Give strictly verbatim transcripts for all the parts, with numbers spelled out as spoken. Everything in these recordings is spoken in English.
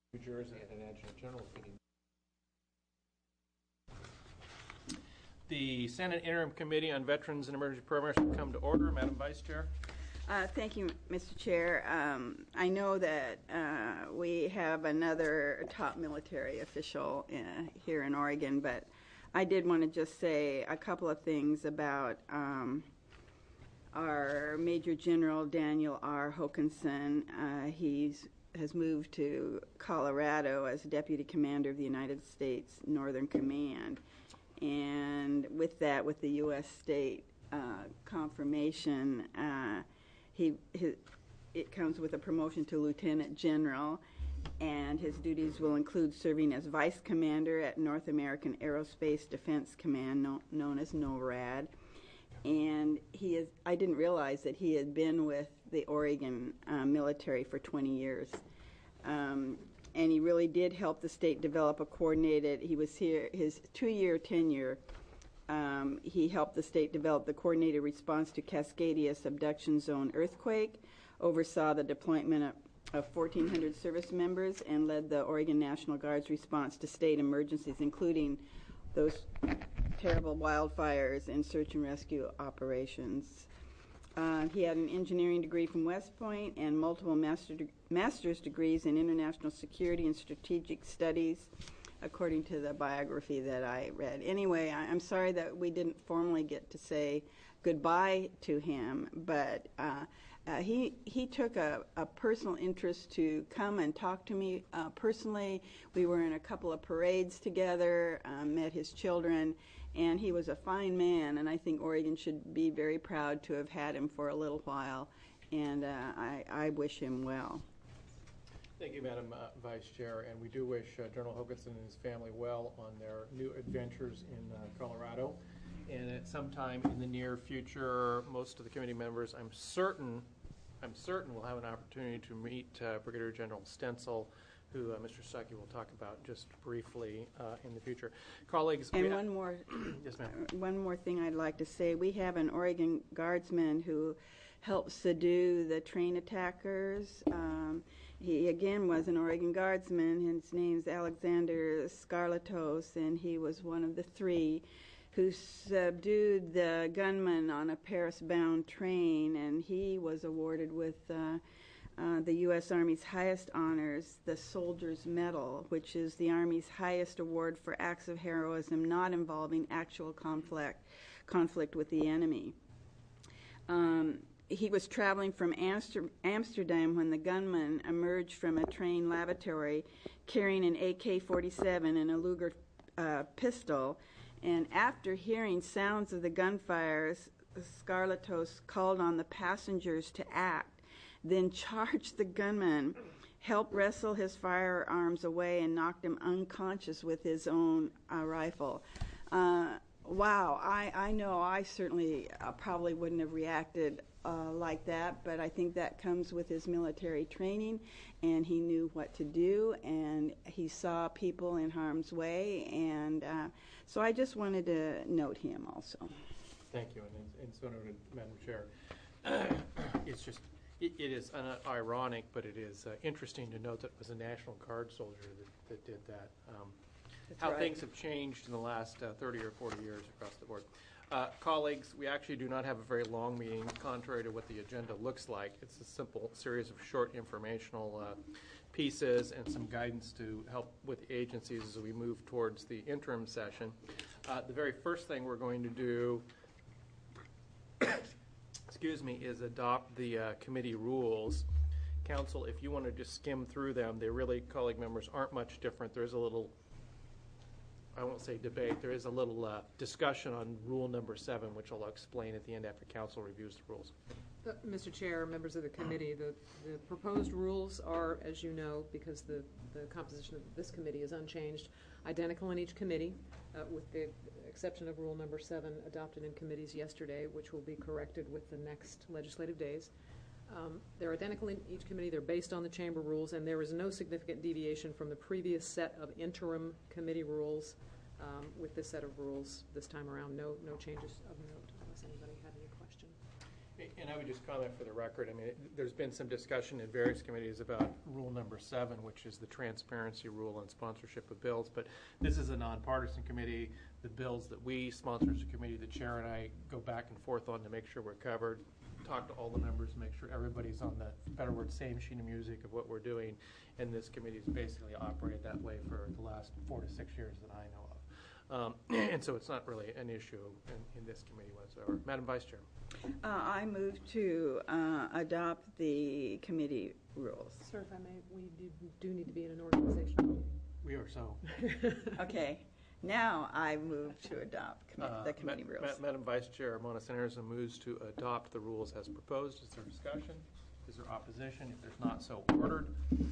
New Jersey at an adjunct general meeting. The Senate Interim Committee on Veterans and Emergency Programs will come to order. Madam Vice Chair. Uh, thank you, Mister Chair. Um, I know that uh, we have another top military official uh, here in Oregon, but I did want to just say a couple of things about um, our Major General Daniel R. Hokanson. Uh, he's has moved to Colorado as Deputy Commander of the United States Northern Command. And with that, with the U S state uh, confirmation, uh, he, his, it comes with a promotion to Lieutenant General, and his duties will include serving as Vice Commander at North American Aerospace Defense Command, no, known as NORAD. And he is, I didn't realize that he had been with the Oregon uh, military for twenty years. Um, and he really did help the state develop a coordinated, he was here, his two-year tenure, um, he helped the state develop the coordinated response to Cascadia subduction zone earthquake, oversaw the deployment of, of fourteen hundred service members, and led the Oregon National Guard's response to state emergencies, including those terrible wildfires and search and rescue operations. Uh, he had an engineering degree from West Point and multiple master de master's degrees in international security and strategic studies, according to the biography that I read. Anyway, I, I'm sorry that we didn't formally get to say goodbye to him, but uh, uh, he he took a, a personal interest to come and talk to me uh, personally. We were in a couple of parades together, uh, met his children, and he was a fine man, and I think Oregon should be very proud to have had him for a little while, and uh, I, I wish him well. Thank you, Madam uh, Vice Chair, and we do wish uh, General Hokanson and his family well on their new adventures in uh, Colorado. And at some time in the near future, most of the committee members, I'm certain, I'm certain will have an opportunity to meet uh, Brigadier General Stencil, who uh, Mister Stuckey will talk about just briefly uh, in the future. Colleagues, and one more, yes, ma'am. One more thing I'd like to say: we have an Oregon Guardsman who helped subdue the train attackers. Um, he again was an Oregon Guardsman. His name's Alexander Skarlatos, and he was one of the three who subdued the gunman on a Paris-bound train, and he was awarded with uh, uh, the U S Army's highest honors, the Soldier's Medal, which is the Army's highest award for acts of heroism not involving actual conflict, conflict with the enemy. Um, he was traveling from Amster Amsterdam when the gunman emerged from a train lavatory carrying an A K forty-seven and a Luger uh, pistol. And after hearing sounds of the gunfires, Skarlatos called on the passengers to act, then charged the gunman, helped wrestle his firearms away, and knocked him unconscious with his own uh, rifle. Uh, wow, I, I know I certainly uh, probably wouldn't have reacted uh, like that, but I think that comes with his military training, and he knew what to do, and he saw people in harm's way, and uh, so I just wanted to note him also. Thank you, and, and so noted, Madam Chair. It's just, it, it is ironic, but it is uh, interesting to note that it was a National Guard soldier that, that did that. Um, how right. Things have changed in the last uh, thirty or forty years across the board. Uh, colleagues, we actually do not have a very long meeting, contrary to what the agenda looks like. It's a simple series of short informational uh, pieces and some guidance to help with the agencies as we move towards the interim session. Uh, the very first thing we're going to do, excuse me, is adopt the uh, committee rules. Council, if you want to just skim through them, they really, colleague members, aren't much different. There's a little, I won't say debate, there is a little uh, discussion on rule number seven, which I'll explain at the end after council reviews the rules. Uh, Mister Chair, members of the committee, the, the proposed rules are, as you know, because the, the composition of this committee is unchanged, identical in each committee, uh, with the exception of rule number seven adopted in committees yesterday, which will be corrected with the next legislative days. Um, they're identical in each committee. They're based on the chamber rules, and there is no significant deviation from the previous set of interim committee rules um, with this set of rules this time around. No, no changes of note, unless anybody had any question. And I would just comment for the record, I mean, it- there's been some discussion in various committees about rule number seven, which is the transparency rule on sponsorship of bills, but this is a nonpartisan committee. The bills that we sponsor as a committee, the chair and I go back and forth on to make sure we're covered, talk to all the members, make sure everybody's on the, better word, same sheet of music of what we're doing, and this committee's basically operated that way for the last four to six years that I know of. Um, and so it's not really an issue in, in this committee whatsoever. Madam Vice Chair. Uh, I move to uh, adopt the committee rules. Sir, if I may, we do, do need to be in an organizational meeting. We are so. Okay, now I move to adopt commi- Uh, the committee Ma- rules. Ma- Madam Vice Chair, Mona Sanderson moves to adopt the rules as proposed. Is there discussion? Is there opposition? If there's not, so ordered.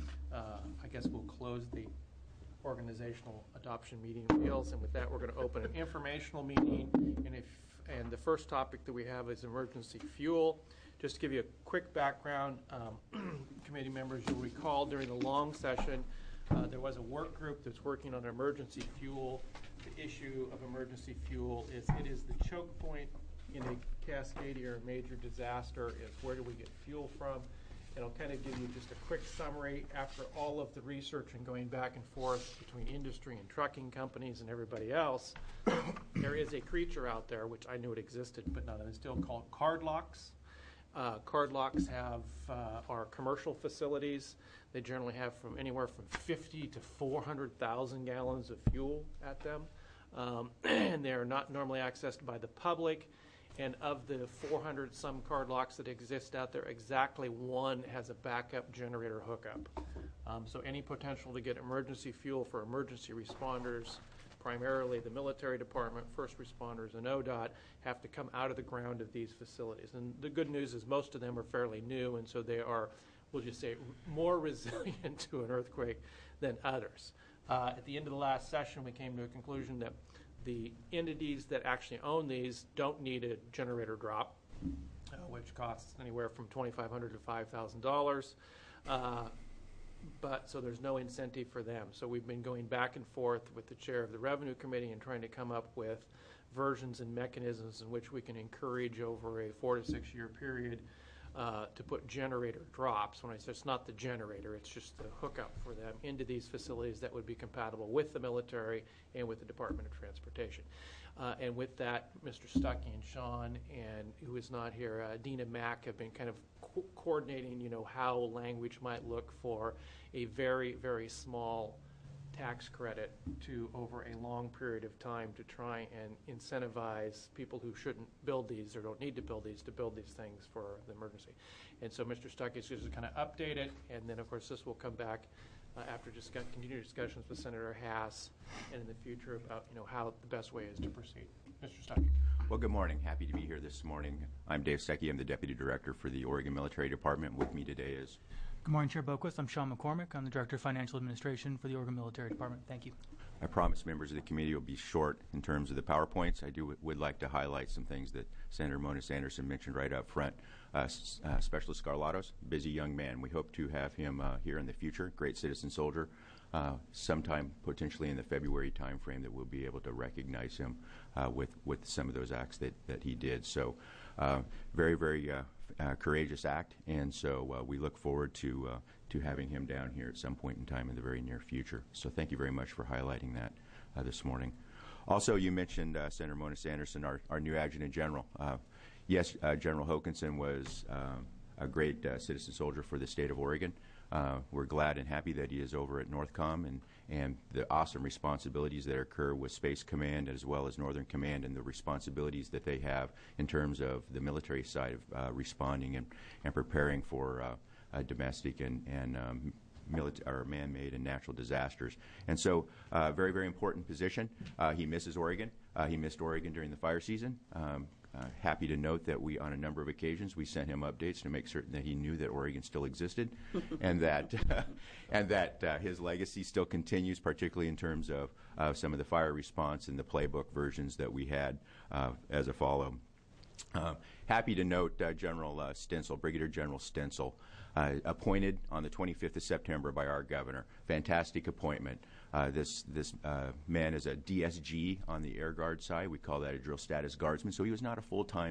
Uh, I guess we'll close the organizational adoption meeting of deals, and with that, we're going to open an informational meeting. And if and the first topic that we have is emergency fuel. Just to give you a quick background, um, committee members, you'll recall during the long session, uh, there was a work group that's working on emergency fuel. The issue of emergency fuel is it is the choke point in a cascade or a major disaster. Is where do we get fuel from? And I'll kind of give you just a quick summary. After all of the research and going back and forth between industry and trucking companies and everybody else, there is a creature out there, which I knew it existed, but not, it's still called card locks. Uh, card locks have uh, are commercial facilities. They generally have from anywhere from fifty to four hundred thousand gallons of fuel at them. Um, and they are not normally accessed by the public. And of the four hundred some card locks that exist out there, exactly one has a backup generator hookup. Um, so any potential to get emergency fuel for emergency responders, primarily the military department, first responders, and O D O T, have to come out of the ground of these facilities. And the good news is most of them are fairly new, and so they are, we'll just say, more resilient to an earthquake than others. Uh, at the end of the last session, we came to a conclusion that the entities that actually own these don't need a generator drop, uh, which costs anywhere from twenty-five hundred dollars to five thousand dollars. Uh, but so there's no incentive for them. So we've been going back and forth with the chair of the Revenue Committee and trying to come up with versions and mechanisms in which we can encourage over a four to six year period uh, to put generator drops. When I say it's not the generator, it's just the hookup for them into these facilities that would be compatible with the military and with the Department of Transportation. Uh, and with that, Mister Stuckey and Sean, and who is not here, uh, Dina Mack, have been kind of co- coordinating, you know, how language might look for a very, very small tax credit to over a long period of time to try and incentivize people who shouldn't build these or don't need to build these to build these things for the emergency. And so Mister Stuckey is just to kind of update it, and then of course this will come back uh, after discuss, continued discussions with Senator Hass and in the future about, you know, how the best way is to proceed. Mister Stuckey. Well, good morning. Happy to be here this morning. I'm Dave Stuckey. I'm the Deputy Director for the Oregon Military Department. With me today is Good morning, Chair Boquist. I'm Sean McCormick. I'm the Director of Financial Administration for the Oregon Military Department. Thank you. I promise members of the committee will be short in terms of the PowerPoints. I do would like to highlight some things that Senator Mona Sanderson mentioned right up front. Uh, uh, Specialist Scarlatos, busy young man. We hope to have him uh, here in the future. Great citizen soldier. Uh, sometime potentially in the February timeframe that we'll be able to recognize him uh, with with some of those acts that, that he did. So uh, very, very uh, uh, courageous act, and so uh, we look forward to uh, to having him down here at some point in time in the very near future. So thank you very much for highlighting that uh, this morning. Also, you mentioned uh, Senator Mona Sanderson, our, our new Adjutant General. Uh, yes, uh, General Hokanson was uh, a great uh, citizen soldier for the state of Oregon. Uh, we're glad and happy that he is over at Northcom and, and the awesome responsibilities that occur with Space Command as well as Northern Command and the responsibilities that they have in terms of the military side of uh, responding and, and preparing for uh, uh, domestic and, and um, milita- or man-made and natural disasters. And so uh, very, very important position. Uh, he misses Oregon. Uh, he missed Oregon during the fire season. Um, Uh, happy to note that we, on a number of occasions, we sent him updates to make certain that he knew that Oregon still existed, and that uh, and that uh, his legacy still continues, particularly in terms of uh, some of the fire response and the playbook versions that we had uh, as a follow. Uh, happy to note uh, General uh, Stencil, Brigadier General Stencil, uh, appointed on the twenty-fifth of September by our governor. Fantastic appointment. Uh, this this uh, man is a D S G on the Air Guard side. We call that a drill status guardsman. So he was not a full-time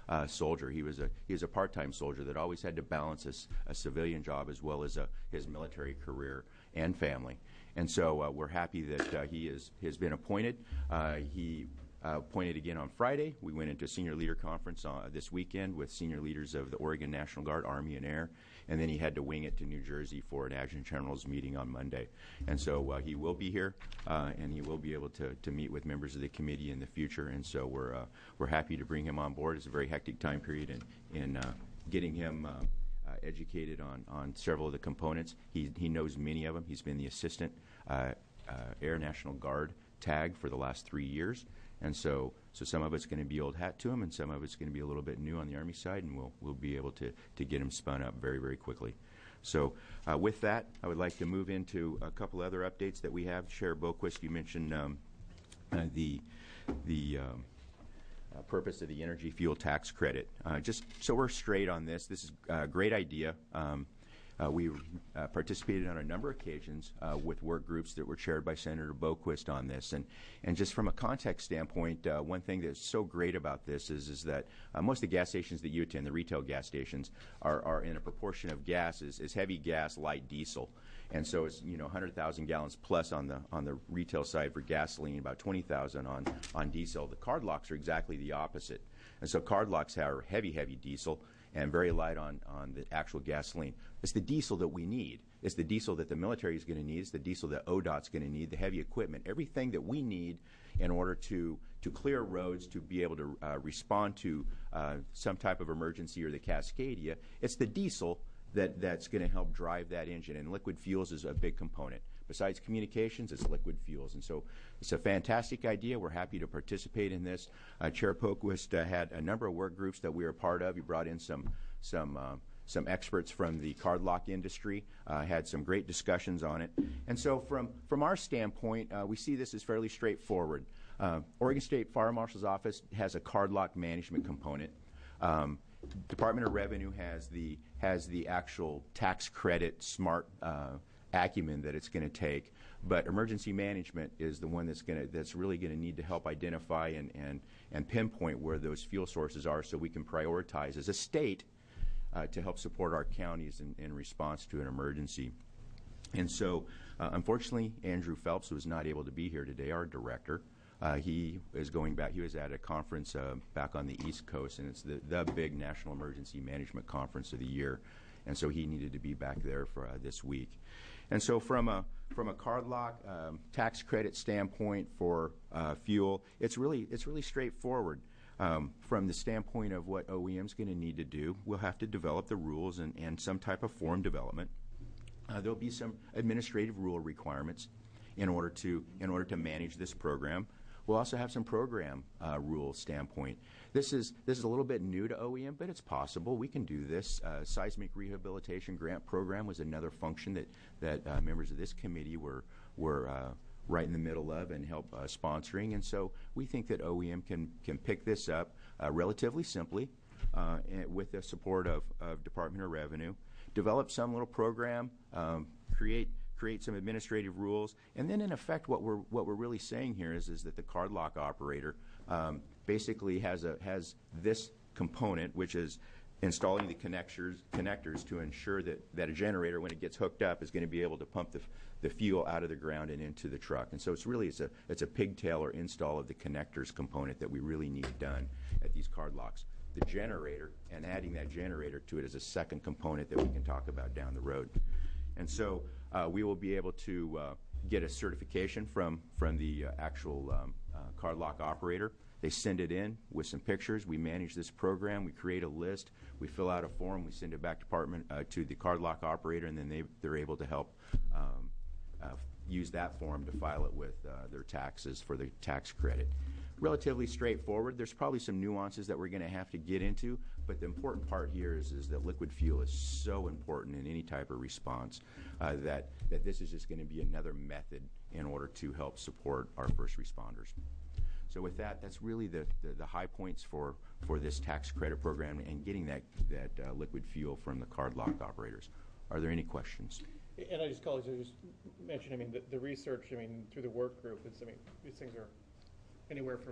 uh, soldier. He was a he was a part-time soldier that always had to balance a, a civilian job as well as a, his military career and family. And so uh, we're happy that uh, he is has been appointed. Uh, he uh, appointed again on Friday. We went into a senior leader conference uh, this weekend with senior leaders of the Oregon National Guard, Army, and Air. And then he had to wing it to New Jersey for an Adjutant General's meeting on Monday. And so uh, he will be here, uh, and he will be able to, to meet with members of the committee in the future. And so we're uh, we're happy to bring him on board. It's a very hectic time period in, in uh, getting him uh, uh, educated on, on several of the components. He, he knows many of them. He's been the Assistant uh, uh, Air National Guard tag for the last three years. And so, so some of it's going to be old hat to him, and some of it's going to be a little bit new on the Army side, and we'll we'll be able to to get him spun up very, very quickly. So, uh, with that, I would like to move into a couple other updates that we have. Chair Boquist, you mentioned um, uh, the the um, uh, purpose of the energy fuel tax credit. Uh, just so we're straight on this, this is a great idea. Um, Uh, we uh, participated on a number of occasions uh, with work groups that were chaired by Senator Boquist on this. And, and just from a context standpoint, uh, one thing that's so great about this is, is that uh, most of the gas stations that you attend, the retail gas stations, are, are in a proportion of gas is, is heavy gas, light diesel. And so it's, you know, one hundred thousand gallons plus on the on the retail side for gasoline, about twenty thousand on, on diesel. The card locks are exactly the opposite. And so card locks are heavy, heavy diesel and very light on, on the actual gasoline. It's the diesel that we need. It's the diesel that the military is going to need. It's the diesel that O D O T's going to need, the heavy equipment, everything that we need in order to, to clear roads, to be able to uh, respond to uh, some type of emergency or the Cascadia. It's the diesel that, that's going to help drive that engine, and liquid fuels is a big component. Besides communications, it's liquid fuels. And so it's a fantastic idea. We're happy to participate in this. Uh, Chair Boquist uh, had a number of work groups that we were a part of. He brought in some some uh, some experts from the card lock industry, uh, had some great discussions on it. And so from, from our standpoint, uh, we see this as fairly straightforward. Uh, Oregon State Fire Marshal's Office has a card lock management component. Um, Department of Revenue has the, has the actual tax credit smart uh, acumen that it's going to take, but emergency management is the one that's going to that's really going to need to help identify and, and and pinpoint where those fuel sources are, so we can prioritize as a state uh, to help support our counties in, in response to an emergency. And so, uh, unfortunately, Andrew Phelps was not able to be here today, our director. Uh, he is going back. He was at a conference uh, back on the East Coast, and it's the, the big National Emergency Management Conference of the year. And so he needed to be back there for uh, this week. And so from a from a card lock um, tax credit standpoint for uh, fuel, it's really it's really straightforward. Um, from the standpoint of what O E M's going to need to do, we'll have to develop the rules and, and some type of form development. Uh, there'll be some administrative rule requirements in order to in order to manage this program. We'll also have some program uh, rule standpoint. This is this is a little bit new to O E M, but it's possible. We can do this. Uh, Seismic Rehabilitation Grant Program was another function that that uh, members of this committee were were uh, right in the middle of and help uh, sponsoring. And so we think that O E M can can pick this up uh, relatively simply uh, and with the support of, of Department of Revenue, develop some little program, um, create. create some administrative rules, and then in effect what we're what we're really saying here is is that the card lock operator um, basically has a has this component, which is installing the connectors connectors to ensure that, that a generator, when it gets hooked up, is going to be able to pump the, the fuel out of the ground and into the truck. And so it's really it's a it's a pigtail or install of the connectors component that we really need done at these card locks. The generator, and adding that generator to it, is a second component that we can talk about down the road. And so uh, we will be able to uh, get a certification from, from the uh, actual um, uh, card lock operator. They send it in with some pictures. We manage this program. We create a list. We fill out a form. We send it back department uh, to the card lock operator, and then they, they're able to help um, uh, use that form to file it with uh, their taxes for the tax credit. Relatively straightforward. There's probably some nuances that we're going to have to get into, but the important part here is, is that liquid fuel is so important in any type of response uh, that, that this is just going to be another method in order to help support our first responders. So with that, that's really the, the, the high points for, for this tax credit program and getting that, that uh, liquid fuel from the card lock operators. Are there any questions? And I just call it, I just mentioned, I mean, the, the research, I mean, through the work group, it's, I mean, these things are anywhere from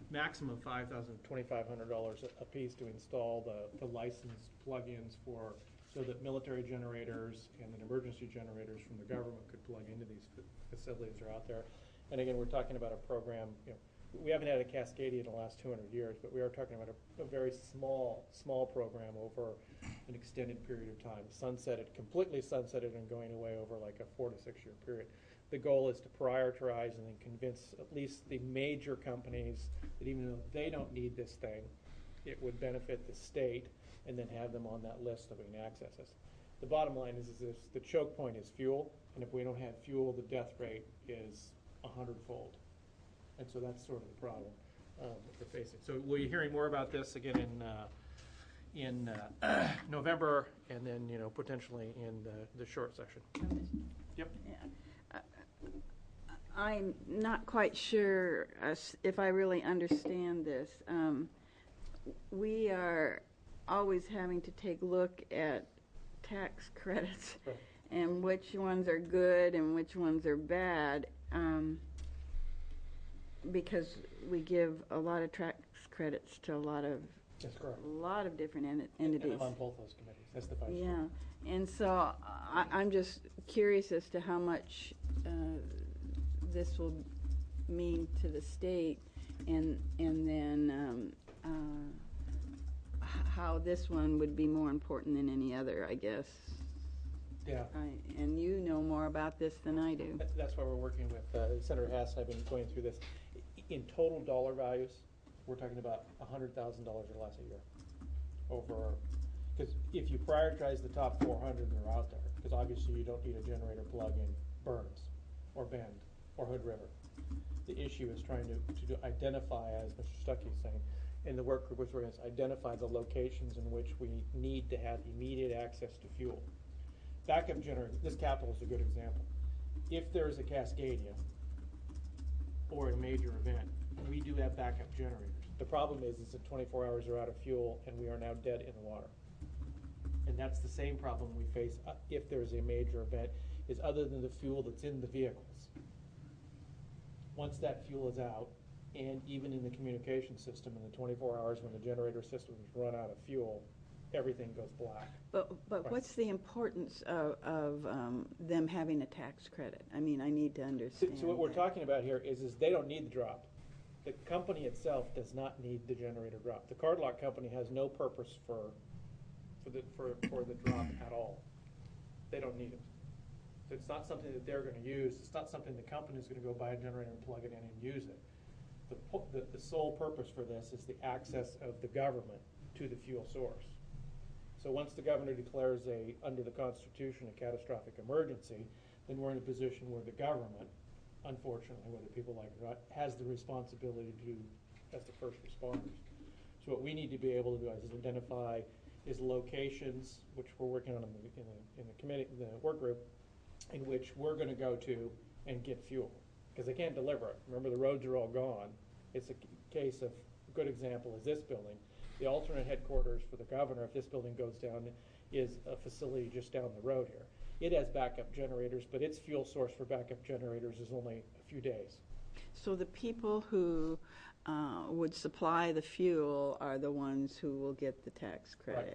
maximum five thousand, twenty-five hundred dollars a piece to install the, the licensed plug-ins for, so that military generators and then emergency generators from the government could plug into these fa- facilities that are out there. And again, we're talking about a program, you know, we haven't had a Cascadia in the last two hundred years, but we are talking about a, a very small, small program over an extended period of time. Sunsetted, completely sunsetted and going away over like a four to six year period. The goal is to prioritize and then convince at least the major companies that even though they don't need this thing, it would benefit the state, and then have them on that list so we can access this. The bottom line is, is this, the choke point is fuel, and if we don't have fuel, the death rate is a hundredfold. And so that's sort of the problem um, that we're facing. So we'll be hearing more about this again in uh, in uh, November, and then you know potentially in the, the short session. Yep. Yeah. Uh, I'm not quite sure uh, if I really understand this. Um, we are always having to take a look at tax credits Right. and which ones are good and which ones are bad, um, because we give a lot of tax credits to a lot of That's correct. a lot of different enti- And entities. I'm on both those committees. That's the vice chair. Yeah, and so I, I'm just curious as to how much uh, this will mean to the state, and and then um, uh, h- how this one would be more important than any other, I guess. Yeah. I, and you know more about this than I do. That- That's why we're working with uh, Senator Hass. I've been going through this. I- In total dollar values, we're talking about one hundred thousand dollars or less a year. Over, because if you prioritize the top four hundred that are out there, because obviously you don't need a generator plug in Burns or Bend or Hood River. The issue is trying to, to do- identify, as Mister Stuckey is saying, in the work group, which we're going to identify the locations in which we need to have immediate access to fuel. Backup generator, this capital is a good example. If there is a Cascadia or a major event, we do have backup generators. The problem is, is that twenty-four hours are out of fuel and we are now dead in the water. And that's the same problem we face uh, if there's a major event, is other than the fuel that's in the vehicles. Once that fuel is out, and even in the communication system in the twenty-four hours when the generator systems run out of fuel, everything goes black. But but Right. what's the importance of, of um, them having a tax credit? I mean, I need to So, understand. so what we're that. talking about here is, is they don't need the drop. The company itself does not need the generator drop. The card lock company has no purpose for, for the, for, for the drop at all. They don't need it. So it's not something that they're gonna use. It's not something the company's gonna go buy a generator and plug it in and use it. The, po- the, the sole purpose for this is the access of the government to the fuel source. So once the governor declares a, under the Constitution, a catastrophic emergency, then we're in a position where the government, unfortunately, whether people like it or not, has the responsibility to do as the first responders. So what we need to be able to do is identify is locations, which we're working on in the, in the, in the committee, the work group, in which we're gonna go to and get fuel, because they can't deliver it. Remember, the roads are all gone. It's a c- case of, a good example is this building. The alternate headquarters for the governor, if this building goes down, is a facility just down the road here. It has backup generators, but its fuel source for backup generators is only a few days. So the people who uh, would supply the fuel are the ones who will get the tax credit.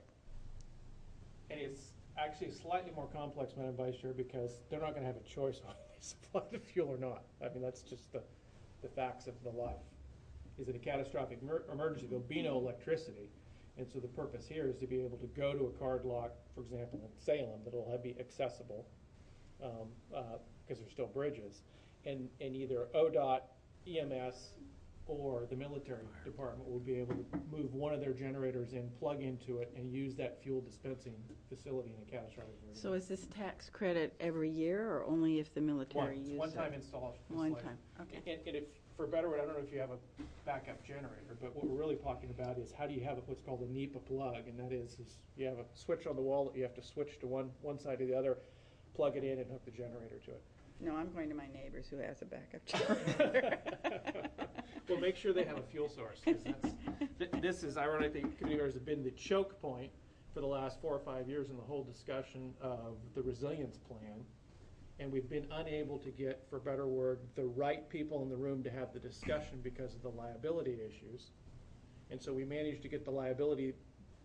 And it's actually slightly more complex, Madam Vice Chair, because they're not gonna have a choice on if they supply the fuel or not. I mean, that's just the, the facts of the life. Is it a catastrophic emer- emergency? There'll be no electricity. And so the purpose here is to be able to go to a card lock, for example, in Salem, that'll have- be accessible, um, uh, because there's still bridges, and, and either O D O T, E M S, or the military department will be able to move one of their generators in, plug into it, and use that fuel dispensing facility in a catastrophic emergency. So is this tax credit every year, or only if the military uses it? One, one-time install. One installation. time, okay. And, and if, for better word, I don't know if you have a backup generator, but what we're really talking about is how do you have what's called a NEPA plug, and that is, is you have a switch on the wall that you have to switch to one, one side or the other, plug it in and hook the generator to it. No, I'm going to my neighbors who has a backup generator. Well, make sure they have a fuel source, 'cause that's, th- this is, ironically, committee members have been the choke point for the last four or five years in the whole discussion of the resilience plan, And we've been unable to get, for better word, the right people in the room to have the discussion because of the liability issues. And so we managed to get the liability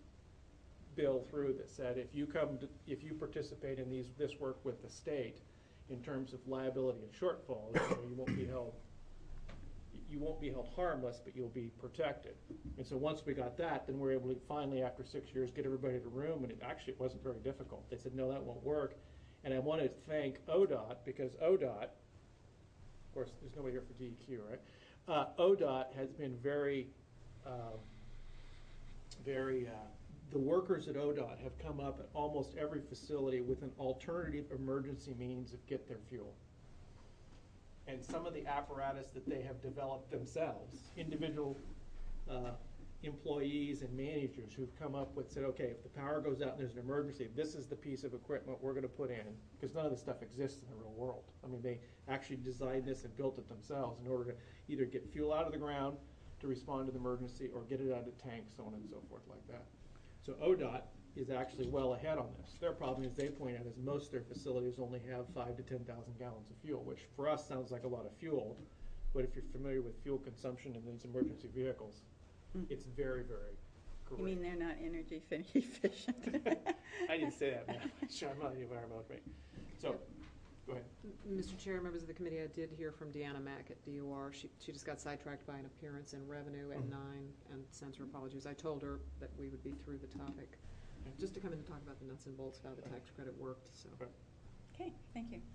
bill through that said, if you come, to, if you participate in these, this work with the state, in terms of liability and shortfalls, you know, you won't be held, you won't be held harmless, but you'll be protected. And so once we got that, then we were able to finally, after six years, get everybody to the room, and it actually it wasn't very difficult. They said, no, that won't work. And I want to thank O D O T, because O D O T, of course, there's nobody here for D E Q, right? Uh, O D O T has been very, uh, very, uh, the workers at O D O T have come up at almost every facility with an alternative emergency means of get their fuel. And some of the apparatus that they have developed themselves, individual uh, employees and managers who've come up with, said, okay, if the power goes out and there's an emergency, this is the piece of equipment we're going to put in, because none of this stuff exists in the real world. I mean, they actually designed this and built it themselves in order to either get fuel out of the ground to respond to the emergency or get it out of tanks, so on and so forth like that. So O D O T is actually well ahead on this. Their problem, as they point out, is most of their facilities only have five to ten thousand gallons of fuel, which for us sounds like a lot of fuel, but if you're familiar with fuel consumption in these emergency vehicles, mm. it's very, very great. You mean they're not energy efficient? I didn't say that, man. Sure, I'm not the environmental great. So, go ahead. Mister Chair, members of the committee, I did hear from Deanna Mack at D O R. She, she just got sidetracked by an appearance in revenue at mm-hmm. nine and sends her apologies. I told her that we would be through the topic. Just to come in and talk about the nuts and bolts of how the tax credit worked. So, okay, thank you.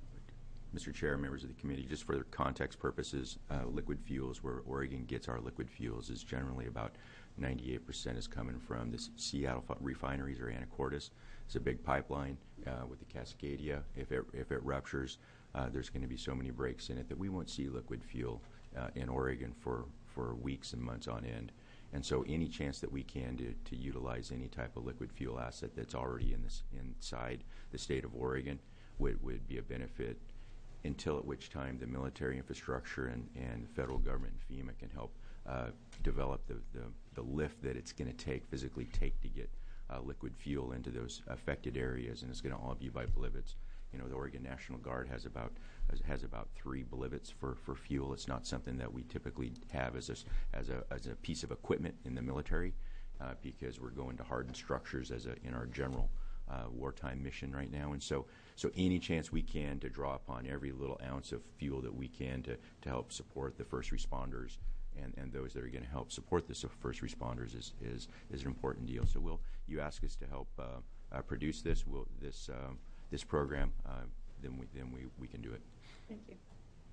Mister Chair, members of the committee, just for context purposes, uh, liquid fuels, where Oregon gets our liquid fuels, is generally about ninety-eight percent is coming from the Seattle refineries or Anacortes. It's a big pipeline uh, with the Cascadia. If it, if it ruptures, uh, there's going to be so many breaks in it that we won't see liquid fuel uh, in Oregon for, for weeks and months on end. And so any chance that we can to, to utilize any type of liquid fuel asset that's already in this, inside the state of Oregon would, would be a benefit, until at which time the military infrastructure and, and the federal government and FEMA can help uh, develop the, the, the lift that it's going to take, physically take to get uh, liquid fuel into those affected areas, and it's going to all be by blivets. You know, the Oregon National Guard has about has about three blivets for, for fuel. It's not something that we typically have as a as a as a piece of equipment in the military, uh, because we're going to hardened structures as a in our general uh, wartime mission right now. And so so any chance we can to draw upon every little ounce of fuel that we can to to help support the first responders and, and those that are going to help support the first responders is is is an important deal. So we'll you ask us to help uh, uh, produce this. We'll this. Um, this program, uh, then we then we, we can do it. Thank you.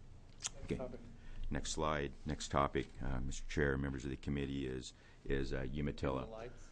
Okay. Topic. Next slide. Next topic, uh, Mister Chair, members of the committee, is is uh, Umatilla.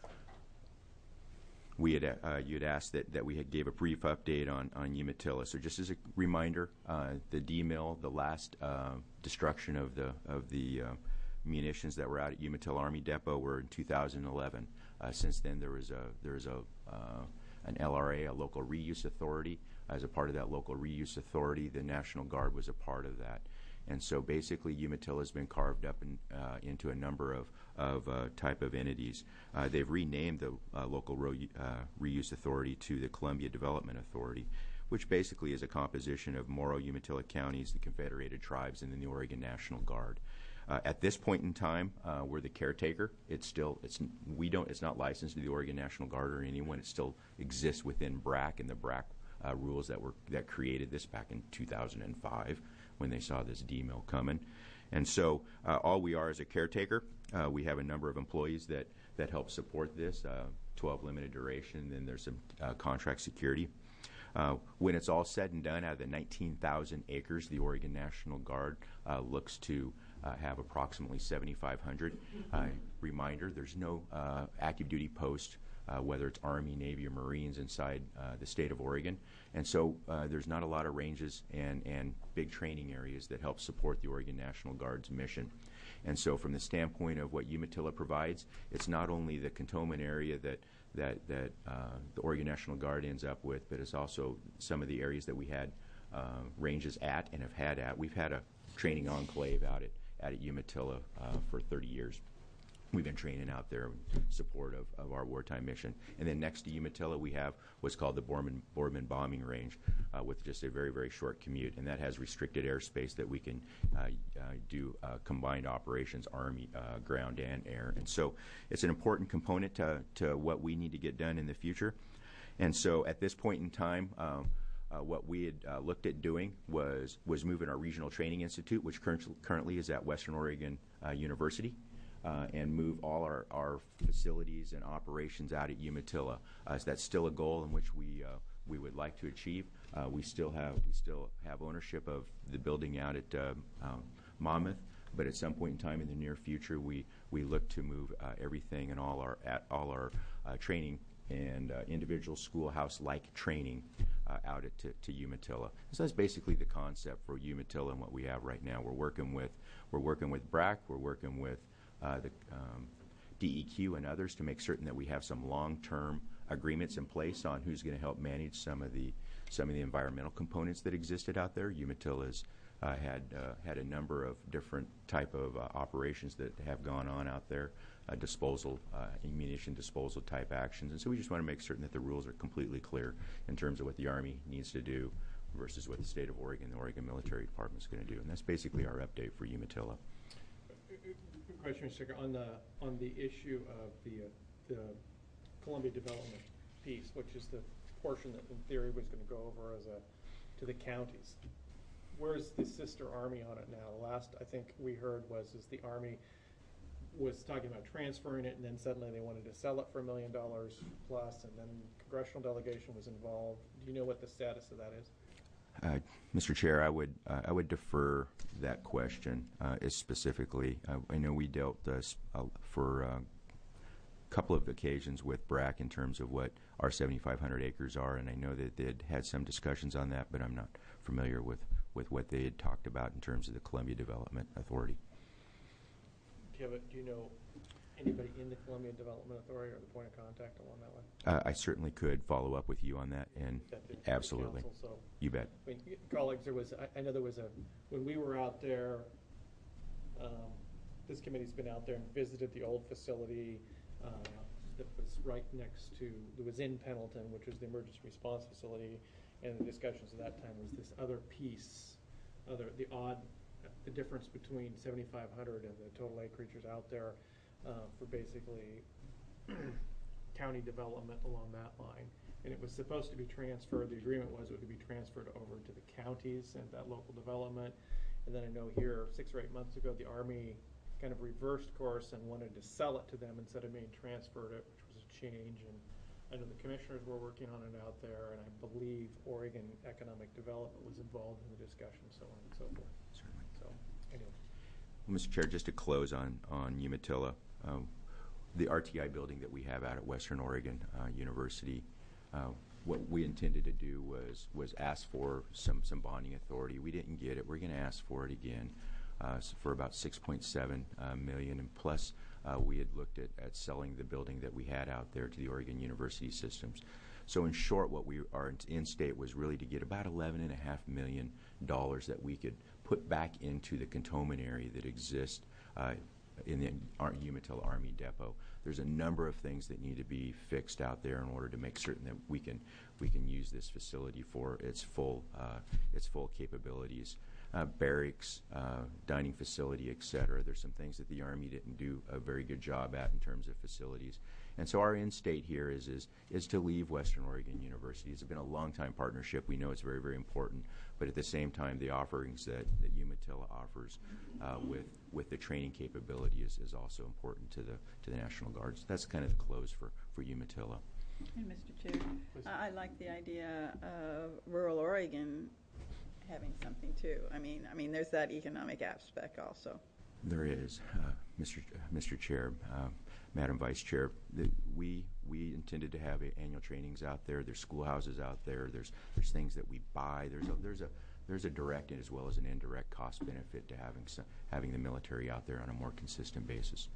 We had uh, you had asked that, that we had gave a brief update on on Umatilla. So just as a reminder, uh, the D mill, the last uh, destruction of the of the uh, munitions that were out at Umatilla Army Depot were in two thousand eleven. Uh, since then, there was a there was a uh, an L R A, a local reuse authority. As a part of that local reuse authority, the National Guard was a part of that. And so basically Umatilla has been carved up in, uh, into a number of, of uh, type of entities. Uh, they've renamed the uh, local ro- uh, reuse authority to the Columbia Development Authority, which basically is a composition of Morrow, Umatilla counties, the Confederated Tribes, and then the Oregon National Guard. Uh, at this point in time, uh, we're the caretaker. It's still, it's we don't, it's not licensed to the Oregon National Guard or anyone. It still exists within B R A C and the B R A C uh, rules that were that created this back in two thousand five when they saw this D mill coming. And so, uh, all we are is a caretaker. Uh, we have a number of employees that that help support this. Uh, twelve limited duration. And then there's some uh, contract security. Uh, when it's all said and done, out of the nineteen thousand acres, the Oregon National Guard uh, looks to Uh, have approximately seventy-five hundred. Uh, reminder, there's no uh, active duty post, uh, whether it's Army, Navy, or Marines inside uh, the state of Oregon. And so uh, there's not a lot of ranges and, and big training areas that help support the Oregon National Guard's mission. And so from the standpoint of what Umatilla provides, it's not only the cantonment area that that, that uh, the Oregon National Guard ends up with, but it's also some of the areas that we had uh, ranges at and have had at. We've had a training enclave out at out at Umatilla uh, for thirty years. we've been training out there in support of, of our wartime mission. And then next to Umatilla, we have what's called the Boardman, Boardman Bombing Range uh, with just a very, very short commute. And that has restricted airspace that we can uh, uh, do uh, combined operations, Army, uh, ground, and air. And so it's an important component to, to what we need to get done in the future. And so at this point in time, um, uh, what we had uh, looked at doing was, was moving our Regional Training Institute, which current, currently is at Western Oregon uh, University. Uh, and move all our, our facilities and operations out at Umatilla. Uh, so that's still a goal in which we uh, we would like to achieve. Uh, we still have we still have ownership of the building out at uh, um, Monmouth, but at some point in time in the near future, we we look to move uh, everything and all our at all our uh, training and uh, individual schoolhouse-like training uh, out at to, to Umatilla. So that's basically the concept for Umatilla and what we have right now. We're working with we're working with B R A C. We're working with Uh, the um, D E Q and others to make certain that we have some long-term agreements in place on who's going to help manage some of the some of the environmental components that existed out there. Umatilla's uh, had uh, had a number of different type of uh, operations that have gone on out there, uh, disposal, uh, ammunition disposal type actions, and so we just want to make certain that the rules are completely clear in terms of what the Army needs to do versus what the state of Oregon, the Oregon Military Department is going to do, and that's basically our update for Umatilla. Question, Mister Secretary, on the on the issue of the uh, the Columbia development piece, which is the portion that in theory was going to go over as a to the counties. Where's the sister Army on it now? The last I think we heard was is the Army was talking about transferring it, and then suddenly they wanted to sell it for a million dollars plus, and then congressional delegation was involved. Do you know what the status of that is? Uh, Mister Chair, I would uh, I would defer that question uh, as specifically. Uh, I know we dealt uh, uh, for a couple of occasions with B R A C in terms of what our seventy-five hundred acres are, and I know that they had had some discussions on that, but I'm not familiar with, with what they had talked about in terms of the Columbia Development Authority. Do you, have a, do you know anybody in the Columbia Development Authority or the point of contact along that way? Uh, I certainly could follow up with you on that, and That the- absolutely, the council, so. you bet. I mean, colleagues, there was, I, I know there was a, when we were out there, um, this committee's been out there and visited the old facility, uh, that was right next to, that was in Pendleton, which was the emergency response facility, and the discussions at that time was this other piece, other, the odd, the difference between seventy-five hundred and the total acreages out there, uh, for basically county development along that line. And it was supposed to be transferred, the agreement was it would be transferred over to the counties and that local development. And then I know here, six or eight months ago, the Army kind of reversed course and wanted to sell it to them instead of being transferred it, which was a change. And I know the commissioners were working on it out there, and I believe Oregon Economic Development was involved in the discussion, so on and so forth. Certainly. So, anyway. Well, Mister Chair, just to close on, on Umatilla, um, the R T I building that we have out at Western Oregon uh, University, uh, what we intended to do was was ask for some, some bonding authority. We didn't get it. We're going to ask for it again uh, so for about six point seven uh, million, and plus uh, we had looked at, at selling the building that we had out there to the Oregon University Systems. So in short, what we our in state was really to get about eleven and a half million dollars that we could put back into the cantonment area that exists uh, in the Ar- Umatilla Army Depot. There's a number of things that need to be fixed out there in order to make certain that we can we can use this facility for its full uh, its full capabilities. Uh, barracks, uh, dining facility, et cetera. There's some things that the Army didn't do a very good job at in terms of facilities. And so our end state here is, is, is to leave Western Oregon University. It's been a long-time partnership. We know it's very, very important. But at the same time, the offerings that, that Umatilla offers uh, with, with the training capability is, is also important to the, to the National Guard. So that's kind of the close for, for Umatilla. And Mister Chair, I I like the idea of rural Oregon having something too. I mean, I mean, there's that economic aspect also. There is, uh, Mister Ch- Mister Chair, uh, Madam Vice Chair. The, we we intended to have a, annual trainings out there. There's schoolhouses out there. There's there's things that we buy. There's a, there's a there's a direct as well as an indirect cost benefit to having some, having the military out there on a more consistent basis.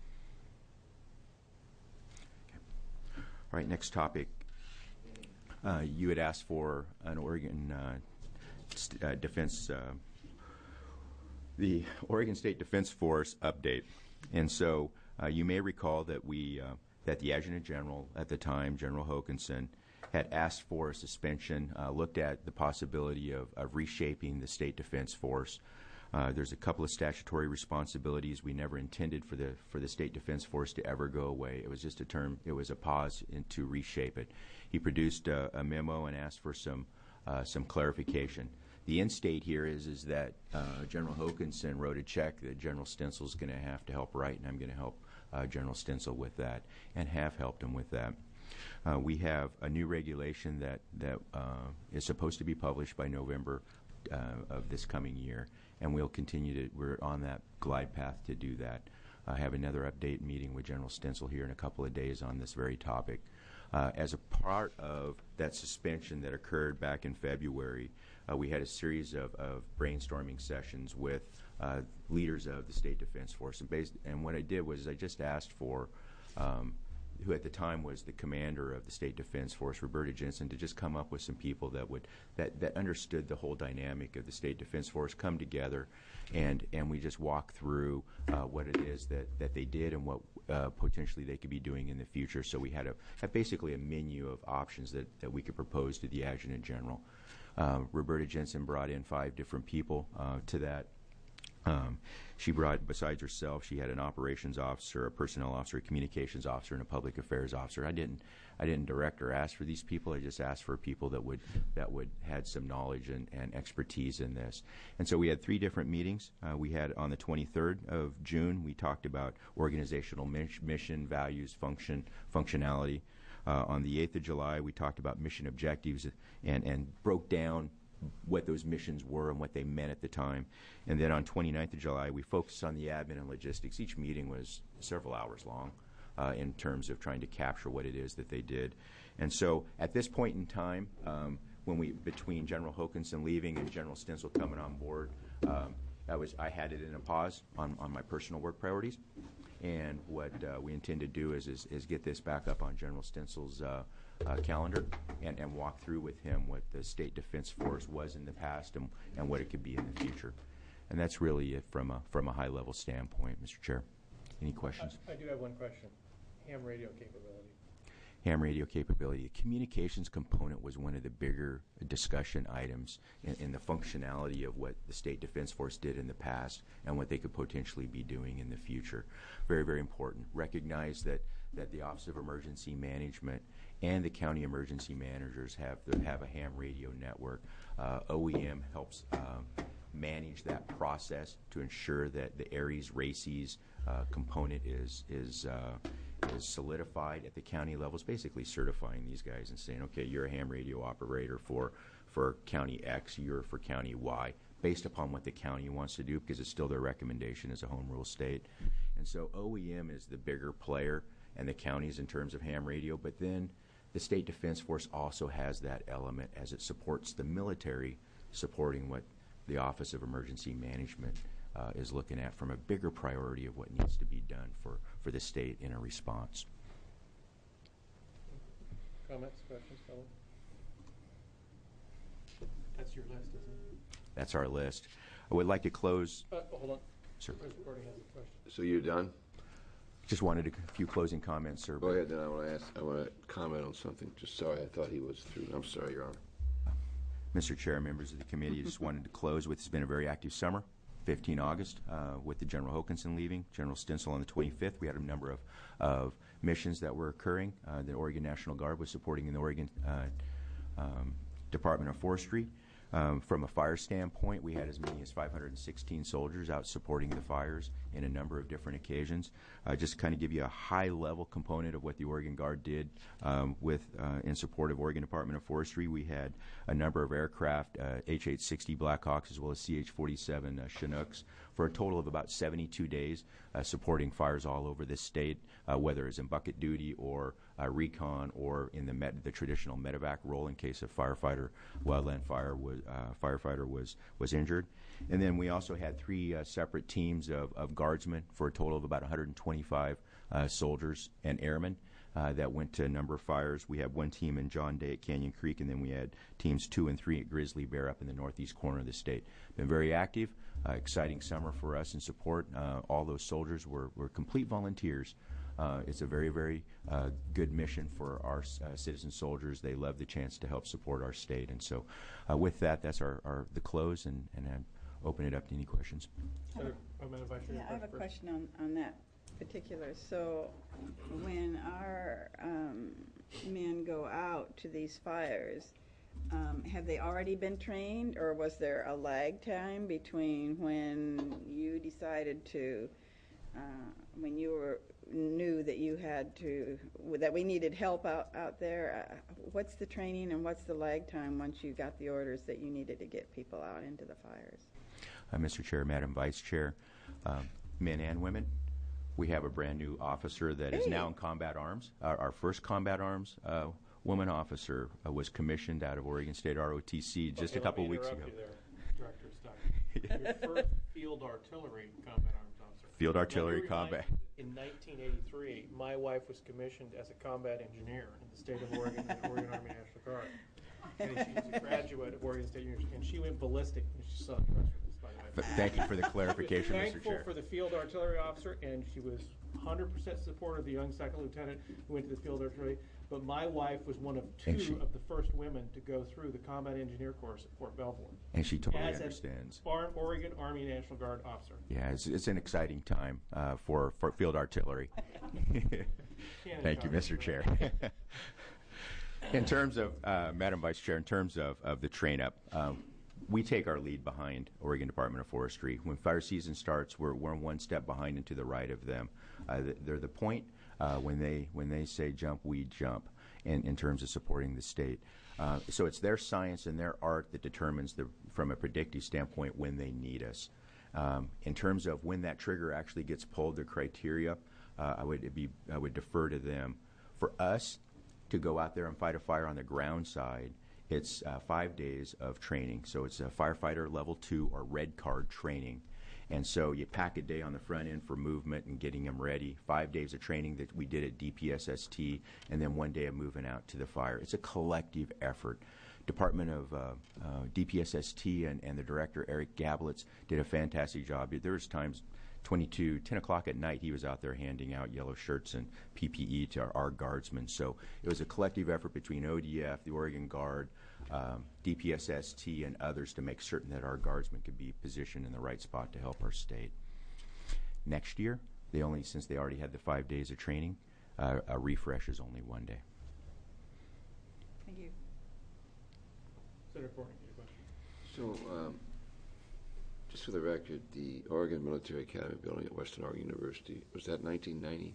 Okay. All right. Next topic. Uh, you had asked for an Oregon uh, st- uh, Defense. Uh, the Oregon State Defense Force update. And so Uh, you may recall that we uh, that the Adjutant General at the time, General Hokanson, had asked for a suspension, uh, looked at the possibility of, of reshaping the State Defense Force. Uh, there's a couple of statutory responsibilities we never intended for the for the State Defense Force to ever go away. It was just a term. It was a pause in, to reshape it. He produced a, a memo and asked for some uh, some clarification. The end state here is is that uh, General Hokanson wrote a check that General Stencil is going to have to help write, and I'm going to help uh, General Stencil with that, and have helped him with that. Uh, we have a new regulation that that uh, is supposed to be published by November uh, of this coming year, and we'll continue to. We're on that glide path to do that. I have another update meeting with General Stencil here in a couple of days on this very topic. Uh, as a part of that suspension that occurred back in February, uh, we had a series of, of brainstorming sessions with uh, leaders of the State Defense Force. And, based, and what I did was I just asked for, um, who at the time was the commander of the State Defense Force, Roberta Jensen, to just come up with some people that would that, that understood the whole dynamic of the State Defense Force, come together, and, and we just walk through uh, what it is that, that they did and what uh, potentially they could be doing in the future. So we had a had basically a menu of options that, that we could propose to the Adjutant General. Uh, Roberta Jensen brought in five different people uh, to that. Um, she brought, besides herself, she had an operations officer, a personnel officer, a communications officer, and a public affairs officer. I didn't, I didn't direct or ask for these people. I just asked for people that would, that would had some knowledge and, and expertise in this. And so we had three different meetings. Uh, we had on the twenty-third of June. We talked about organizational mission, values, function, functionality. Uh, on the eighth of July, we talked about mission objectives and, and broke down what those missions were and what they meant at the time. And then on twenty-ninth of July, we focused on the admin and logistics. Each meeting was several hours long uh, in terms of trying to capture what it is that they did. And so at this point in time, um, when we, between General Hokanson leaving and General Stencil coming on board, um, I, was, I had it in a pause on, on my personal work priorities. And what uh, we intend to do is, is, is get this back up on General Stencil's uh, uh, calendar and, and walk through with him what the State Defense Force was in the past and, and what it could be in the future. And that's really it from a, from a high-level standpoint, Mister Chair. Any questions? I, I do have one question. Ham radio capability. Ham radio capability. The communications component was one of the bigger discussion items in, in the functionality of what the State Defense Force did in the past and what they could potentially be doing in the future. Very, very important. Recognize that, that the Office of Emergency Management and the county emergency managers have, the, have a ham radio network. Uh, O E M helps um, manage that process to ensure that the ARES, RACES uh, component is, is uh, is solidified at the county level. It's basically certifying these guys and saying, okay, you're a ham radio operator for, for County X, you're for County Y, based upon what the county wants to do, because it's still their recommendation as a home rule state. And so O E M is the bigger player, and the counties in terms of ham radio, but then the State Defense Force also has that element as it supports the military, supporting what the Office of Emergency Management Uh, is looking at from a bigger priority of what needs to be done for, for the state in a response. Comments, questions, fellows? That's your list, isn't it? That's our list. I would like to close. Uh, hold on. Sir. Chris Gordy has a question. So you're done? Just wanted a few closing comments, sir. Go ahead, then I want to ask, I want to comment on something. Just sorry, I thought he was through. I'm sorry, Your Honor. Mister Chair, members of the committee, I just wanted to close with, it's been a very active summer. fifteenth of August, uh, with the General Hokanson leaving, General Stencil on the twenty-fifth. We had a number of, of missions that were occurring. Uh, the Oregon National Guard was supporting the Oregon uh, um, Department of Forestry. Um, from a fire standpoint, we had as many as five hundred sixteen soldiers out supporting the fires in a number of different occasions. Uh, just to kind of give you a high-level component of what the Oregon Guard did um, with uh, in support of Oregon Department of Forestry. We had a number of aircraft, uh, H eight sixty Blackhawks as well as C H forty-seven uh, Chinooks, for a total of about seventy-two days uh, supporting fires all over this state, uh, whether it's in bucket duty or uh, recon or in the med- the traditional medevac role in case a firefighter, wildland fire was, uh, firefighter was, was injured. And then we also had three uh, separate teams of, of guardsmen for a total of about one hundred twenty-five uh, soldiers and airmen uh, that went to a number of fires. We had one team in John Day at Canyon Creek, and then we had teams two and three at Grizzly Bear up in the northeast corner of the state. Been very active, uh, exciting summer for us in support. Uh, all those soldiers were, were complete volunteers. Uh, it's a very, very uh, good mission for our uh, citizen soldiers. They love the chance to help support our state. And so uh, with that, that's our, our the close, and, and I open it up to any questions. Senator, oh, Madam Vice Chair, Yeah, I have a first. question on, on that particular. So when our um, men go out to these fires, um, have they already been trained, or was there a lag time between when you decided to, uh, when you were knew that you had to, that we needed help out, out there? Uh, what's the training and what's the lag time once you got the orders that you needed to get people out into the fires? Uh, Mister Chair, Madam Vice Chair, um, men and women, we have a brand new officer that is Hey. now in combat arms. Our, our first combat arms uh, woman officer uh, was commissioned out of Oregon State R O T C just Okay, a couple let me weeks ago. interrupt you there, Director Stuck. Your first field artillery combat arms officer. Field Let me artillery remind combat. you that in nineteen eighty-three, my wife was commissioned as a combat engineer in the state of Oregon, in the Oregon Army National Guard. And she was a graduate of Oregon State University, and she went ballistic when she saw the press release, by the way. But thank you for the She was clarification, Mister thankful Chair. for the field artillery officer, and she was one hundred percent supportive of the young second lieutenant who went to the field artillery. But my wife was one of And two she- of the first women to go through the combat engineer course at Fort Belvoir. And she totally As an understands. Oregon Army National Guard officer. Yeah, it's, it's an exciting time uh, for, for field artillery. Thank you, Mister Chair. In terms of, uh, Madam Vice Chair, in terms of, of the train-up, um, we take our lead behind Oregon Department of Forestry. When fire season starts, we're, we're one step behind and to the right of them. Uh, they're the point. Uh, when they when they say jump, we jump in, in terms of supporting the state. Uh, so it's their science and their art that determines, the, from a predictive standpoint, when they need us. Um, in terms of when that trigger actually gets pulled, the criteria, uh, I would be I would defer to them. For us to go out there and fight a fire on the ground side, it's uh, five days of training. So it's a firefighter level two or red card training. And so you pack a day on the front end for movement and getting them ready. Five days of training that we did at D P S S T, and then one day of moving out to the fire. It's a collective effort. Department of uh, uh, D P S S T and, and the director, Eric Gablitz, did a fantastic job. There was times twenty-two, ten o'clock at night, he was out there handing out yellow shirts and P P E to our, our guardsmen. So it was a collective effort between O D F, the Oregon Guard, um, D P S S T, and others to make certain that our guardsmen could be positioned in the right spot to help our state. Next year, they only, since they already had the five days of training, uh, a refresh is only one day. Thank you. Senator Corning, any question? So, um, just for the record, the Oregon Military Academy building at Western Oregon University, was that nineteen ninety?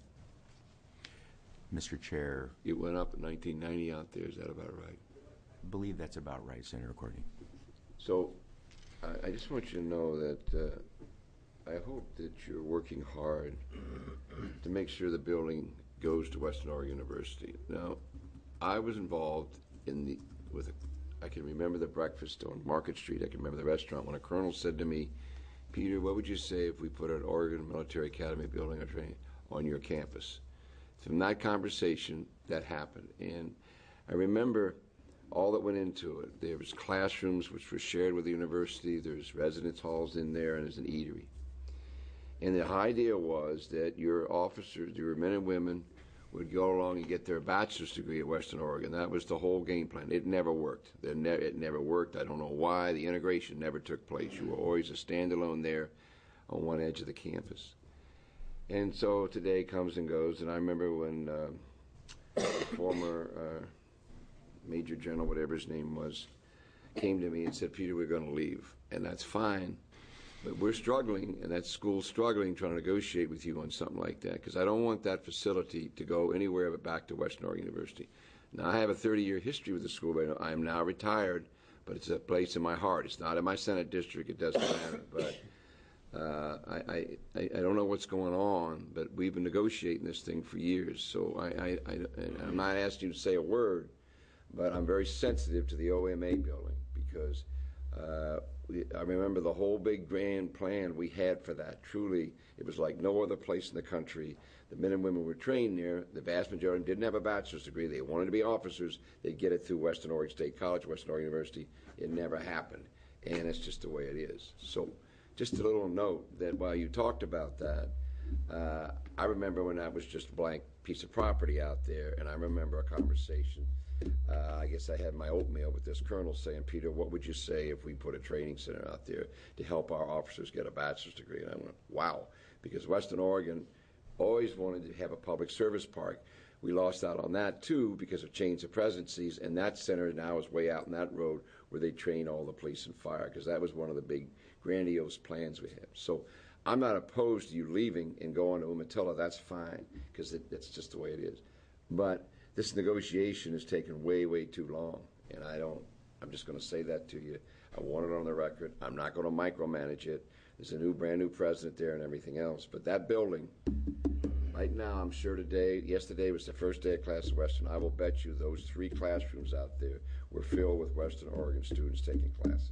Mister Chair, It went up in nineteen ninety out there, is that about right? I believe that's about right, Senator Courtney. So, I, I just want you to know that uh, I hope that you're working hard to make sure the building goes to Western Oregon University. Now, I was involved in the, with a, I can remember the breakfast on Market Street, I can remember the restaurant, when a colonel said to me, Peter, what would you say if we put an Oregon Military Academy building or training on your campus? From that conversation, that happened. And I remember all that went into it. There was classrooms which were shared with the university. There's residence halls in there, and there's an eatery. And the idea was that your officers, your men and women, would go along and get their bachelor's degree at Western Oregon. That was the whole game plan. It never worked. Ne- it never worked. I don't know why. The integration never took place. You were always a standalone there on one edge of the campus. And so today comes and goes, and I remember when uh, the former uh, Major General, whatever his name was, came to me and said, Peter, we're going to leave. And that's fine, but we're struggling, and that school's struggling trying to negotiate with you on something like that, because I don't want that facility to go anywhere but back to Western Oregon University. Now, I have a thirty-year history with the school, but I am now retired, but it's a place in my heart. It's not in my Senate district. It doesn't matter, but Uh, I, I, I don't know what's going on, but we've been negotiating this thing for years. So I, I, I, I'm not asking you to say a word, but I'm very sensitive to the O M A building because uh, we, I remember the whole big grand plan we had for that. Truly, it was like no other place in the country. The men and women were trained there. The vast majority didn't have a bachelor's degree. They wanted to be officers. They'd get it through Western Oregon State College, Western Oregon University. It never happened, and it's just the way it is. So just a little note that while you talked about that, uh, I remember when I was just a blank piece of property out there, and I remember a conversation. Uh, I guess I had my oatmeal with this colonel saying, Peter, what would you say if we put a training center out there to help our officers get a bachelor's degree? And I went, wow, because Western Oregon always wanted to have a public service park. We lost out on that, too, because of change of presidencies, and that center now is way out in that road where they train all the police and fire, because that was one of the big grandiose plans we had. So I'm not opposed to you leaving and going to Umatilla. That's fine, because it, that's just the way it is. But this negotiation has taken way, way too long, and I don't, I'm just going to say that to you. I want it on the record. I'm not going to micromanage it. There's a new, brand new president there and everything else. But that building, right now, I'm sure today, yesterday was the first day of class at Western. I will bet you those three classrooms out there were filled with Western Oregon students taking classes.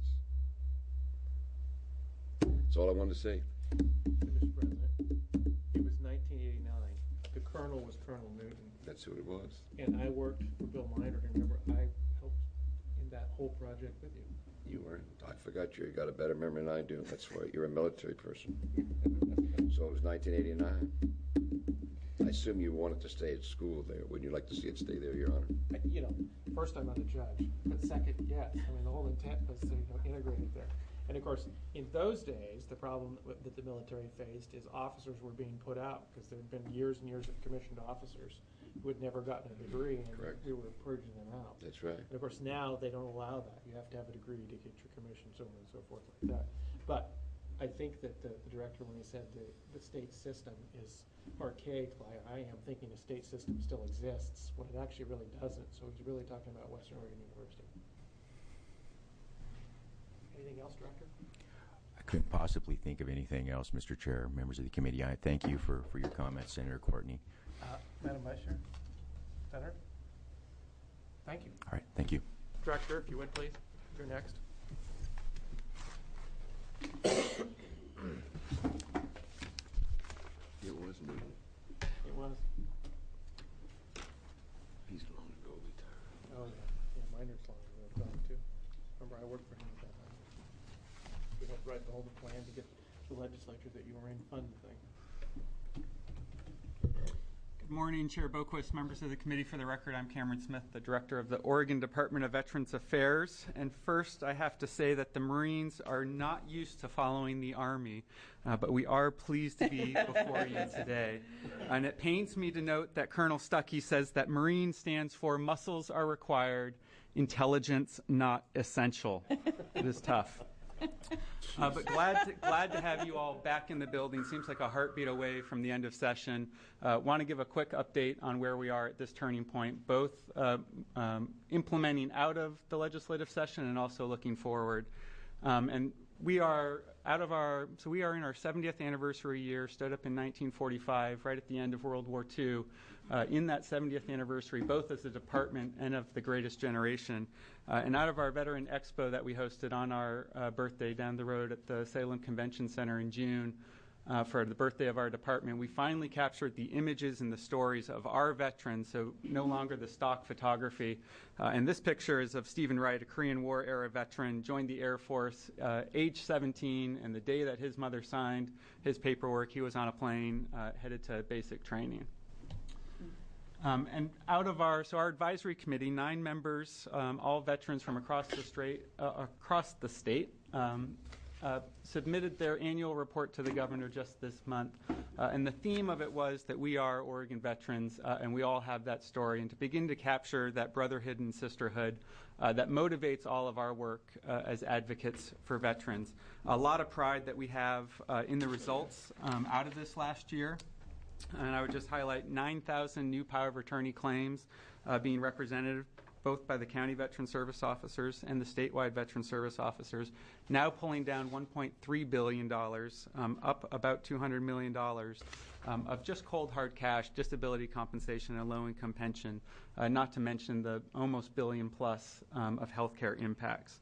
That's all I wanted to say. Mister President, it was nineteen eighty-nine. The colonel was Colonel Newton. That's who it was. And I worked for Bill Minor. Remember, I helped in that whole project with you. You were. I forgot you. You got a better memory than I do. That's why you're a military person. So it was nineteen eighty-nine. I assume you wanted to stay at school there. Would you like to see it stay there, Your Honor? I- You know, first, I'm not a judge, but second, yes. I mean, the whole intent was to, you know, integrate it there. And of course, in those days, the problem that that the military faced is officers were being put out because there had been years and years of commissioned officers who had never gotten a degree, and Correct. we were purging them out. That's right. And of course, now they don't allow that. You have to have a degree to get your commission, so on and so forth like that. But I think that the, the director, when he said the, the state system is archaic, like I am thinking the state system still exists, when it actually really doesn't. So he's really talking about Western Oregon University. Anything else, Director? I couldn't possibly think of anything else, Mister Chair, members of the committee. I thank you for, for your comments, Senator Courtney. Uh, Madam Vice Chair? Senator? Thank you. All right, thank you. Director, if you would, please. You're next. It was Newton. It was. He's long ago retired. Oh, yeah. Yeah, Minor's long ago gone, too. Remember, I worked for him at that time. We helped write the whole plan to get the legislature that you were in fund the thing. Good morning, Chair Boquist, members of the committee. For the record, I'm Cameron Smith, the director of the Oregon Department of Veterans Affairs. And first, I have to say that the Marines are not used to following the Army, uh, but we are pleased to be before you today. And it pains me to note that Colonel Stuckey says that Marine stands for muscles are required, intelligence not essential. It is tough. Uh, but glad to, glad to have you all back in the building. Seems like a heartbeat away from the end of session. Uh, want to give a quick update on where we are at this turning point, both uh, um, implementing out of the legislative session and also looking forward. Um, and we are out of our, so we are in our seventieth anniversary year, stood up in nineteen forty-five, right at the end of World War Two. Uh, in that seventieth anniversary, both as a department and of the greatest generation. Uh, and out of our Veteran Expo that we hosted on our uh, birthday down the road at the Salem Convention Center in June uh, for the birthday of our department, we finally captured the images and the stories of our veterans, so no longer the stock photography. Uh, and this picture is of Stephen Wright, a Korean War era veteran, joined the Air Force uh, age seventeen, and the day that his mother signed his paperwork, he was on a plane uh, headed to basic training. Um, and out of our, so our advisory committee, nine members, um, all veterans from across the, straight, uh, across the state, um, uh, submitted their annual report to the governor just this month. Uh, and the theme of it was that we are Oregon veterans, uh, and we all have that story. And to begin to capture that brotherhood and sisterhood uh, that motivates all of our work uh, as advocates for veterans. A lot of pride that we have uh, in the results um, out of this last year. And I would just highlight nine thousand new power of attorney claims uh, being represented both by the county veteran service officers and the statewide veteran service officers, now pulling down one point three billion dollars, um, up about two hundred million dollars um, of just cold hard cash, disability compensation, and low-income pension, uh, not to mention the almost billion plus um, of healthcare impacts.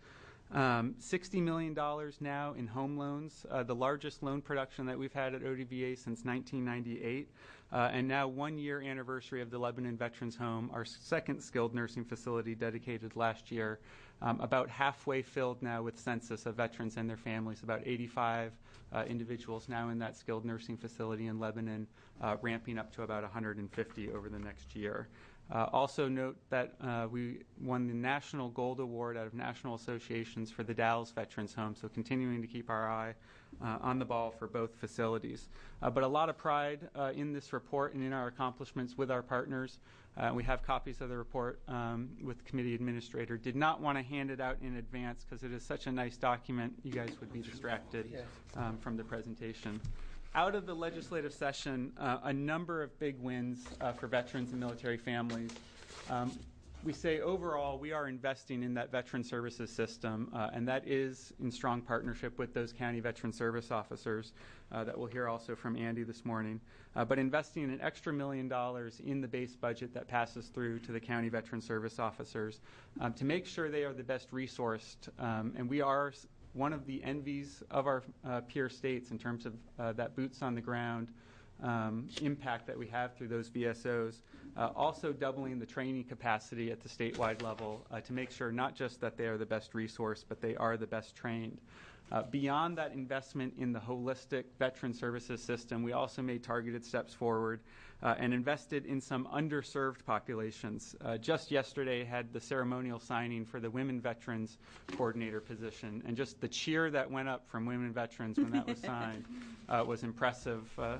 Um, sixty million dollars now in home loans, uh, the largest loan production that we've had at O D V A since nineteen ninety-eight, uh, and now one year anniversary of the Lebanon Veterans Home, our second skilled nursing facility dedicated last year, um, about halfway filled now with census of veterans and their families, about eighty-five uh, individuals now in that skilled nursing facility in Lebanon, uh, ramping up to about one hundred fifty over the next year. Uh, also note that uh, we won the National Gold Award out of national associations for the Dallas Veterans Home, so continuing to keep our eye uh, on the ball for both facilities. Uh, but a lot of pride uh, in this report and in our accomplishments with our partners. Uh, we have copies of the report um, with the committee administrator. Did not want to hand it out in advance because it is such a nice document, you guys would be distracted um, from the presentation. Out of the legislative session, uh, a number of big wins uh, for veterans and military families. Um, we say overall we are investing in that veteran services system, uh, and that is in strong partnership with those county veteran service officers uh, that we'll hear also from Andy this morning. Uh, but investing an extra million dollars in the base budget that passes through to the county veteran service officers um, to make sure they are the best resourced, um, and we are one of the envies of our uh, peer states in terms of uh, that boots on the ground um, impact that we have through those V S Os. Uh, also doubling the training capacity at the statewide level uh, to make sure not just that they are the best resource, but they are the best trained. Uh, beyond that investment in the holistic veteran services system, we also made targeted steps forward uh, and invested in some underserved populations. Uh, just yesterday had the ceremonial signing for the Women Veterans Coordinator position, and just the cheer that went up from women veterans when that was signed uh, was impressive. Uh,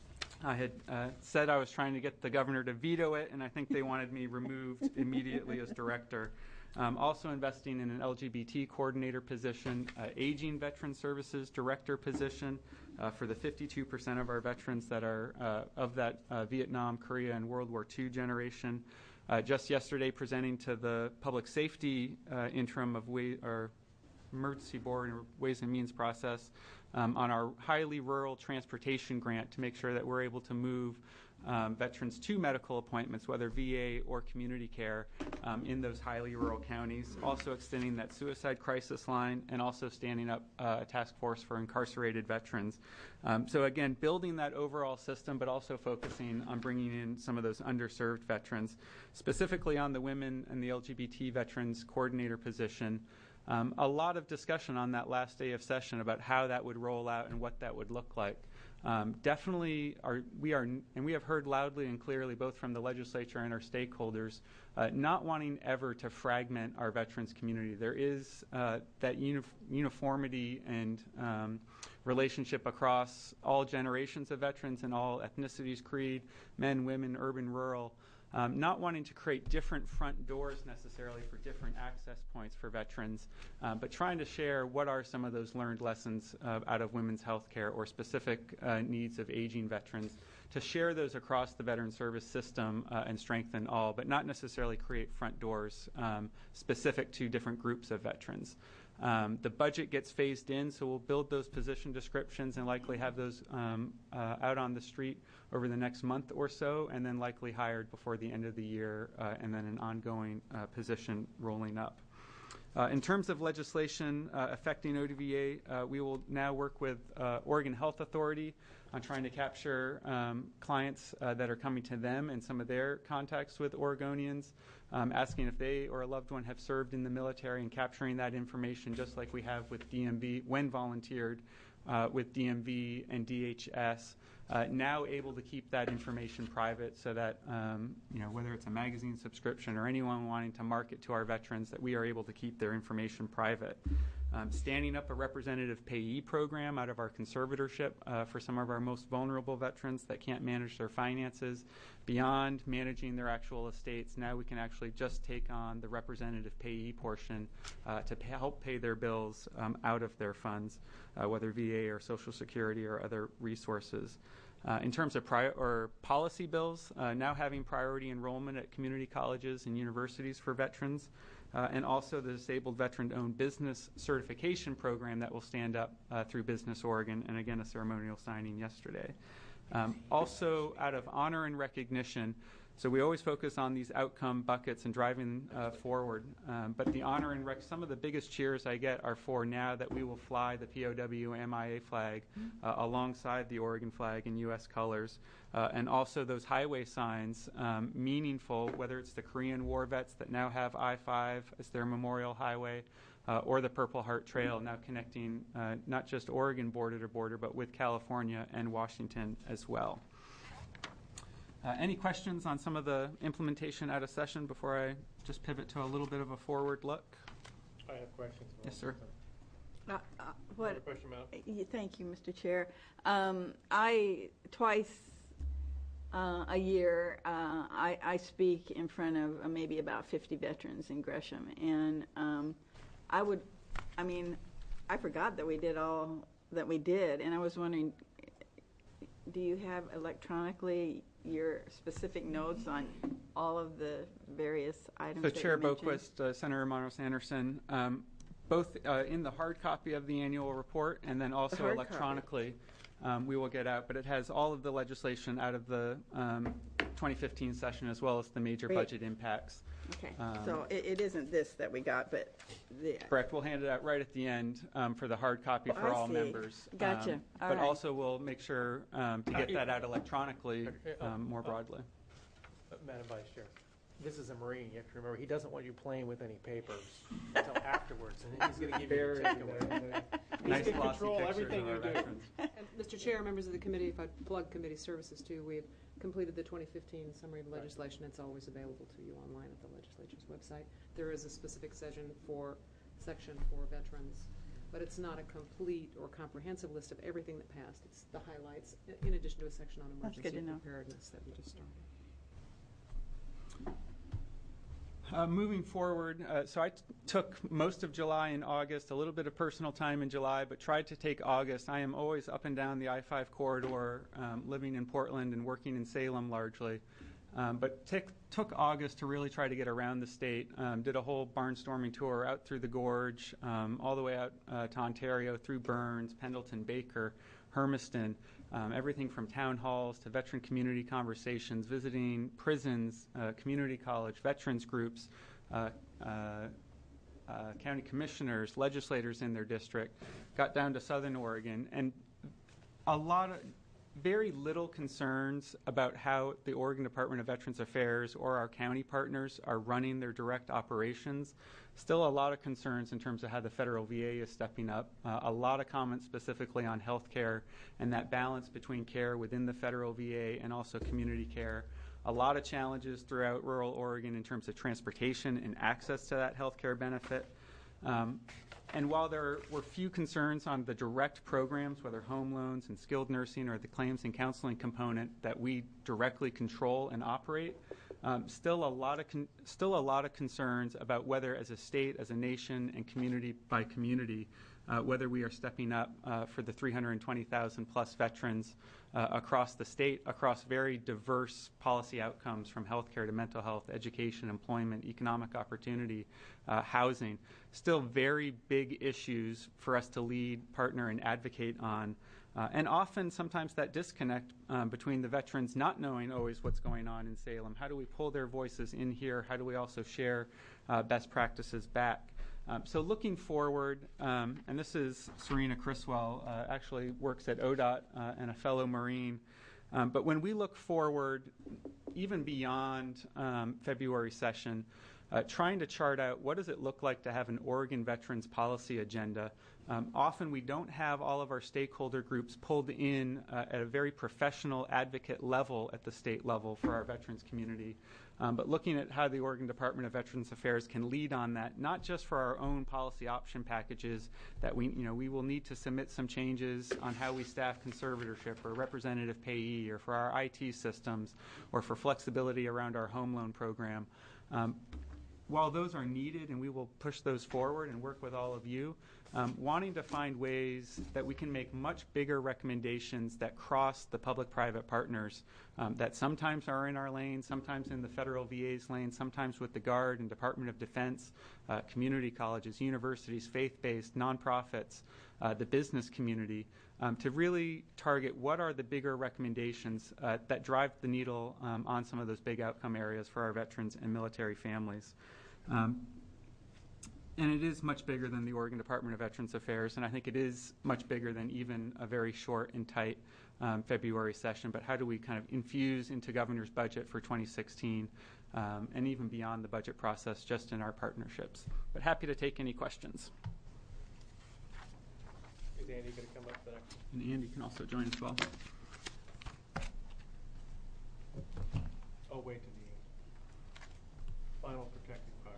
I had uh, said I was trying to get the governor to veto it, and I think they wanted me removed immediately as director. Um, also investing in an L G B T coordinator position, uh, aging veteran services director position uh, for the fifty-two percent of our veterans that are uh, of that uh, Vietnam, Korea, and World War Two generation. Uh, just yesterday presenting to the public safety uh, interim of way, or emergency board and ways and means process um, on our highly rural transportation grant to make sure that we're able to move Um, veterans to medical appointments, whether V A or community care, um, in those highly rural counties. Also extending that suicide crisis line and also standing up uh, a task force for incarcerated veterans. Um, so again, building that overall system, but also focusing on bringing in some of those underserved veterans, specifically on the women and the L G B T veterans coordinator position. Um, a lot of discussion on that last day of session about how that would roll out and what that would look like. Um, definitely, are, we are, and we have heard loudly and clearly, both from the legislature and our stakeholders, uh, not wanting ever to fragment our veterans community. There is uh, that uni- uniformity and um, relationship across all generations of veterans and all ethnicities, creed, men, women, urban, rural. Um, not wanting to create different front doors necessarily for different access points for veterans, um, but trying to share what are some of those learned lessons uh, out of women's health care or specific uh, needs of aging veterans, to share those across the veteran service system uh, and strengthen all, but not necessarily create front doors um, specific to different groups of veterans. Um, the budget gets phased in, so we'll build those position descriptions and likely have those um, uh, out on the street over the next month or so, and then likely hired before the end of the year, uh, and then an ongoing uh, position rolling up. Uh, in terms of legislation uh, affecting O D V A, uh, we will now work with uh, Oregon Health Authority on trying to capture um, clients uh, that are coming to them and some of their contacts with Oregonians, um, asking if they or a loved one have served in the military and capturing that information just like we have with D M V when volunteered uh, with D M V and D H S. Uh, now able to keep that information private so that, um, you know, whether it's a magazine subscription or anyone wanting to market to our veterans, that we are able to keep their information private. Um, standing up a representative payee program out of our conservatorship uh, for some of our most vulnerable veterans that can't manage their finances. Beyond managing their actual estates, now we can actually just take on the representative payee portion uh, to pay, help pay their bills um, out of their funds, uh, whether V A or Social Security or other resources. Uh, in terms of pri- or policy bills, uh, now having priority enrollment at community colleges and universities for veterans, uh, and also the Disabled Veteran-Owned Business Certification Program that will stand up uh, through Business Oregon, and again, a ceremonial signing yesterday. Um, also, out of honor and recognition, So we always focus on these outcome buckets and driving uh, forward. Um, but the honor and rec, some of the biggest cheers I get are for now that we will fly the P O W M I A flag uh, alongside the Oregon flag in U S colors. Uh, and also those highway signs, um, meaningful, whether it's the Korean War vets that now have I five as their memorial highway, uh, or the Purple Heart Trail now connecting uh, not just Oregon border to border, but with California and Washington as well. Uh, any questions on some of the implementation out of session before I just pivot to a little bit of a forward look? I have questions. Yes, sir. Uh, uh, Have what? a question, Madam? Y- Thank you, Mister Chair. Um, I twice uh, a year uh, I, I speak in front of uh, maybe about fifty veterans in Gresham, and um, I would, I mean, I forgot that we did all that we did, and I was wondering, do you have electronically your specific notes on all of the various items? So that Chair you mentioned? Boquist, uh, Senator Monos Anderson, um, both uh, in the hard copy of the annual report and then also hard copy. electronically, um, we will get out. But it has all of the legislation out of the um, twenty fifteen session as well as the major Great. budget impacts. Okay, Um, so it, it isn't this that we got, but the Correct. We'll hand it out right at the end um, for the hard copy Oh, for I all see. members. Gotcha. Um, All but right. also we'll make sure um, to get that out electronically um, more broadly. Uh, Madam Vice Chair, this is a Marine. You have to remember, he doesn't want you playing with any papers until afterwards, and he's going to give you your check away. Nice He's going to glossy control pictures everything of you our do. veterans. And Mister Chair, members of the committee, if I plug committee services too, we have completed the twenty fifteen summary of legislation. It's always available to you online at the legislature's website. There is a specific section for, section for veterans, but it's not a complete or comprehensive list of everything that passed. It's the highlights, i- in addition to a section on That's good emergency to know. preparedness that we just started. Uh, moving forward, uh, so I t- took most of July and August, a little bit of personal time in July, but tried to take August. I am always up and down the I five corridor, um, living in Portland and working in Salem largely. Um, but tick, took August to really try to get around the state. Um, did a whole barnstorming tour out through the gorge, um, all the way out uh, to Ontario, through Burns, Pendleton, Baker, Hermiston. Um, everything from town halls to veteran community conversations, visiting prisons, uh, community college, veterans groups, uh, uh, uh, county commissioners, legislators in their district, got down to Southern Oregon, and a lot of very little concerns about how the Oregon Department of Veterans Affairs or our county partners are running their direct operations. Still a lot of concerns in terms of how the federal V A is stepping up. Uh, a lot of comments specifically on health care and that balance between care within the federal V A and also community care. A lot of challenges throughout rural Oregon in terms of transportation and access to that health care benefit. Um, And while there were few concerns on the direct programs, whether home loans and skilled nursing or the claims and counseling component that we directly control and operate, um, still a lot of con- still a lot of concerns about whether, as a state, as a nation, and community by community, uh, whether we are stepping up uh, for the three hundred twenty thousand plus veterans uh, across the state, across very diverse policy outcomes from healthcare to mental health, education, employment, economic opportunity, uh, housing. Still very big issues for us to lead, partner, and advocate on. Uh, and often, sometimes that disconnect um, between the veterans not knowing always what's going on in Salem. How do we pull their voices in here? How do we also share uh, best practices back? Um, so looking forward, um, and this is Serena Criswell, uh, actually works at O D O T uh, and a fellow Marine. Um, but when we look forward, even beyond um, February session, uh, trying to chart out what does it look like to have an Oregon Veterans Policy agenda. Um, often we don't have all of our stakeholder groups pulled in uh, at a very professional advocate level at the state level for our veterans community. Um, but looking at how the Oregon Department of Veterans Affairs can lead on that, not just for our own policy option packages that we, you know, we will need to submit some changes on how we staff conservatorship or representative payee, or for our I T systems, or for flexibility around our home loan program. Um, while those are needed and we will push those forward and work with all of you, um, wanting to find ways that we can make much bigger recommendations that cross the public-private partners um, that sometimes are in our lane, sometimes in the federal V A's lane, sometimes with the Guard and Department of Defense, uh, community colleges, universities, faith-based, nonprofits, uh, the business community, um, to really target what are the bigger recommendations uh, that drive the needle um, on some of those big outcome areas for our veterans and military families. Um, And it is much bigger than the Oregon Department of Veterans Affairs, and I think it is much bigger than even a very short and tight um, February session. But how do we kind of infuse into governor's budget for twenty sixteen um, and even beyond the budget process just in our partnerships? But happy to take any questions. Is Andy going to come up there? And Andy can also join as well. Oh, wait to the final protected part.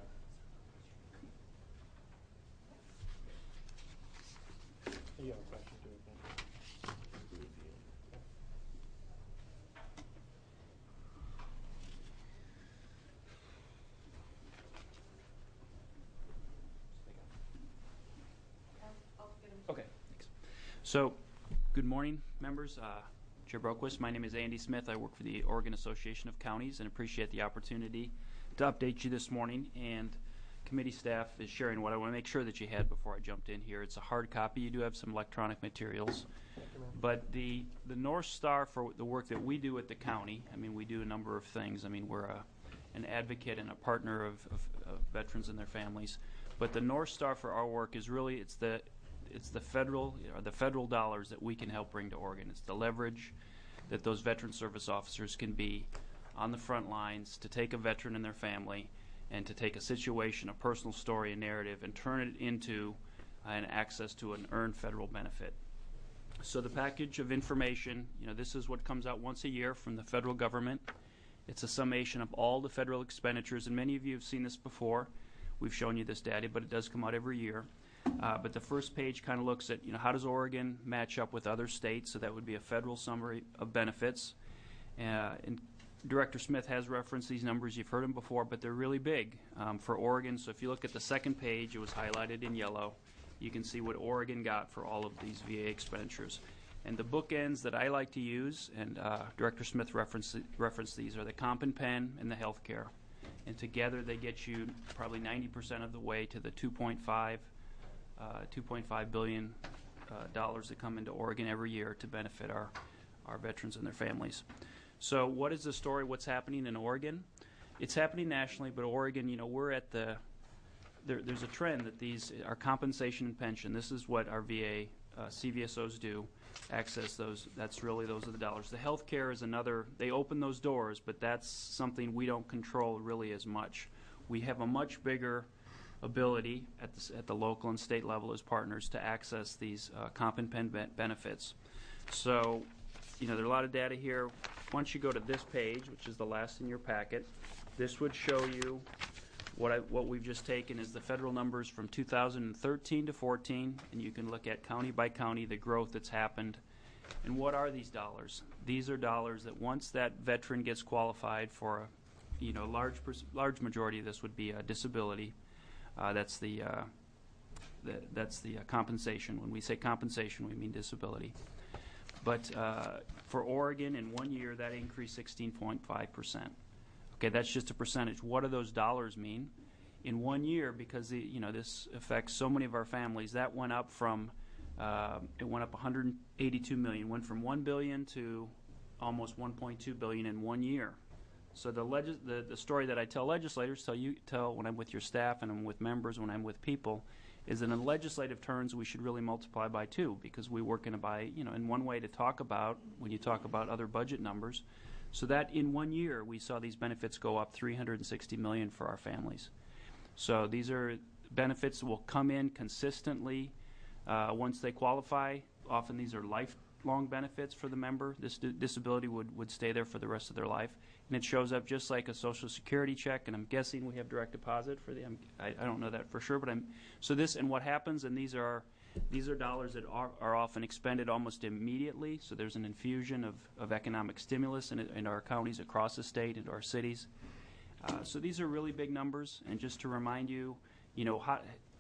You have a question too, I think. Okay, thanks. So, good morning, members. Uh, Chair Broquist, my name is Andy Smith. I work for the Oregon Association of Counties and appreciate the opportunity to update you this morning. And committee staff is sharing what I want to make sure that you had before I jumped in here. It's a hard copy. You do have some electronic materials. But the, the North Star for the work that we do at the county, I mean, we do a number of things. I mean, we're a, an advocate and a partner of, of, of veterans and their families. But the North Star for our work is really, it's the it's the federal, you know, the federal dollars that we can help bring to Oregon. It's the leverage that those veteran service officers can be on the front lines to take a veteran and their family and to take a situation, a personal story, a narrative, and turn it into uh, an access to an earned federal benefit. So the package of information, you know, this is what comes out once a year from the federal government. It's a summation of all the federal expenditures, and many of you have seen this before. We've shown you this data, but it does come out every year. Uh, but the first page kind of looks at, you know, how does Oregon match up with other states? So that would be a federal summary of benefits. Uh, and Director Smith has referenced these numbers. You've heard them before, but they're really big um, for Oregon. So if you look at the second page, it was highlighted in yellow. You can see what Oregon got for all of these V A expenditures. And the bookends that I like to use, and uh, Director Smith referenced, referenced these, are the comp and pen and the health care. And together they get you probably ninety percent of the way to the two point five billion uh, dollars that come into Oregon every year to benefit our, our veterans and their families. So what is the story? What's happening in Oregon? It's happening nationally, but Oregon, you know, we're at the, there, there's a trend that these, our compensation and pension, this is what our V A uh, C V S Os do, access those, that's really, those are the dollars. The health care is another, they open those doors, but that's something we don't control really as much. We have a much bigger ability at the, at the local and state level as partners to access these uh, comp and pen be benefits. So, you know, there are a lot of data here. Once you go to this page, which is the last in your packet, this would show you what I, what we've just taken is the federal numbers from two thousand thirteen to fourteen, and you can look at county by county the growth that's happened. And what are these dollars? These are dollars that once that veteran gets qualified for a, you know, large large majority of this would be a disability. Uh, that's the, uh, the that's the uh, compensation. When we say compensation, we mean disability. But uh, for Oregon, in one year, that increased sixteen point five percent. Okay, that's just a percentage. What do those dollars mean? In one year, because the, you know this affects so many of our families, that went up from uh, it went up one hundred eighty-two million. Went from one billion to almost one point two billion in one year. So the, legis the the story that I tell legislators, tell you tell when I'm with your staff and I'm with members, when I'm with people, is that in legislative terms we should really multiply by two, because we work in a by you know in one way to talk about when you talk about other budget numbers. So that in one year we saw these benefits go up three hundred sixty million for our families. So these are benefits that will come in consistently uh, once they qualify. Often these are lifelong benefits for the member. This disability would, would stay there for the rest of their life. And it shows up just like a Social Security check, and I'm guessing we have direct deposit for the, I'm, I, I don't know that for sure, but I'm, so this, and what happens, and these are, these are dollars that are, are often expended almost immediately, so there's an infusion of, of economic stimulus in, in our counties across the state, into our cities. Uh, so these are really big numbers, and just to remind you, you know, how,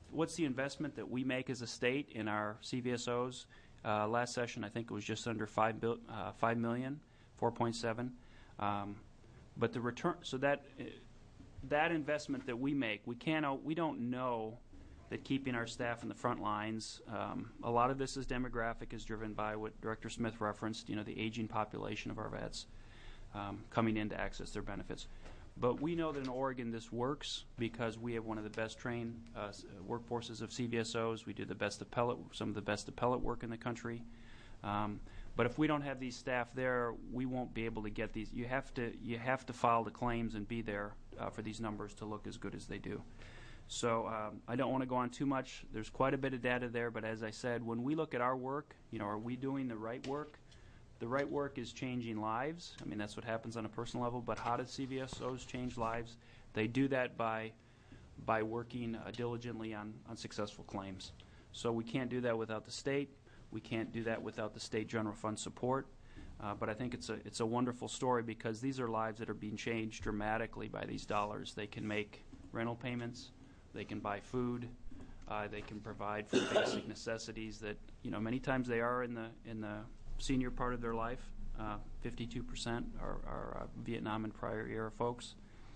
what's the investment that we make as a state in our C V S Os? Uh, last session, I think it was just under five bil, uh, five million, four point seven. Um, but the return, so that uh, that investment that we make, we can't, we don't know that keeping our staff in the front lines. Um, a lot of this is demographic, is driven by what Director Smith referenced. You know, the aging population of our vets um, coming in to access their benefits. But we know that in Oregon this works because we have one of the best trained uh, workforces of C V S Os. We do the best appellate, some of the best appellate work in the country. Um, but if we don't have these staff there, we won't be able to get these. You have to you have to file the claims and be there uh, for these numbers to look as good as they do. So um, I don't want to go on too much. There's quite a bit of data there, but as I said, when we look at our work, you know, are we doing the right work? The right work is changing lives. I mean, that's what happens on a personal level. But how does C V S Os change lives? They do that by by working uh, diligently on, on successful claims. So we can't do that without the state. We can't do that without the state general fund support. Uh, but I think it's a it's a wonderful story because these are lives that are being changed dramatically by these dollars. They can make rental payments. They can buy food. Uh, they can provide for basic necessities that, you know, many times they are in the in the senior part of their life. Uh, fifty-two percent are, are uh, Vietnam and prior era folks.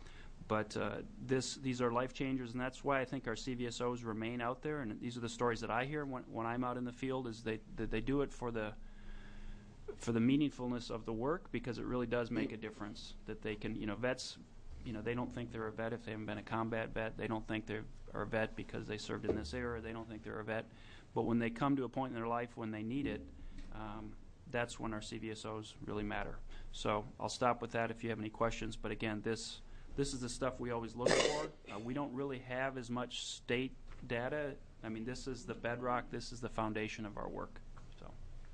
But uh, this, these are life changers, and that's why I think our C V S Os remain out there. And these are the stories that I hear when, when I'm out in the field. Is they that they do it for the for the meaningfulness of the work, because it really does make a difference. That they can, you know, vets, you know, they don't think they're a vet if they haven't been a combat vet. They don't think they are a vet because they served in this era. They don't think they're a vet. But when they come to a point in their life when they need it, um, that's when our C V S Os really matter. So I'll stop with that if you have any questions. But again, this this is the stuff we always look for. Uh, we don't really have as much state data. I mean, this is the bedrock. This is the foundation of our work. So,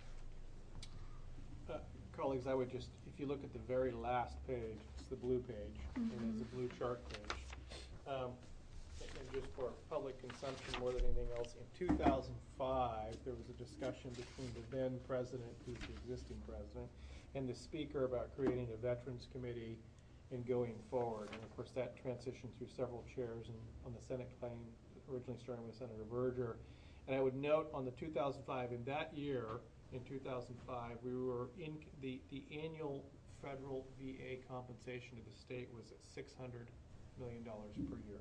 uh, colleagues, I would just, if you look at the very last page, it's the blue page, mm-hmm. and it's the blue chart page. Um, and just for public consumption more than anything else, in two thousand five, there was a discussion between the then president, who's the existing president, and the speaker about creating a veterans committee and going forward. And of course, that transitioned through several chairs and on the Senate claim, originally starting with Senator Verger. And I would note on the two thousand five, in that year, in two thousand five, we were in the, the annual federal V A compensation to the state was at six hundred million dollars per year.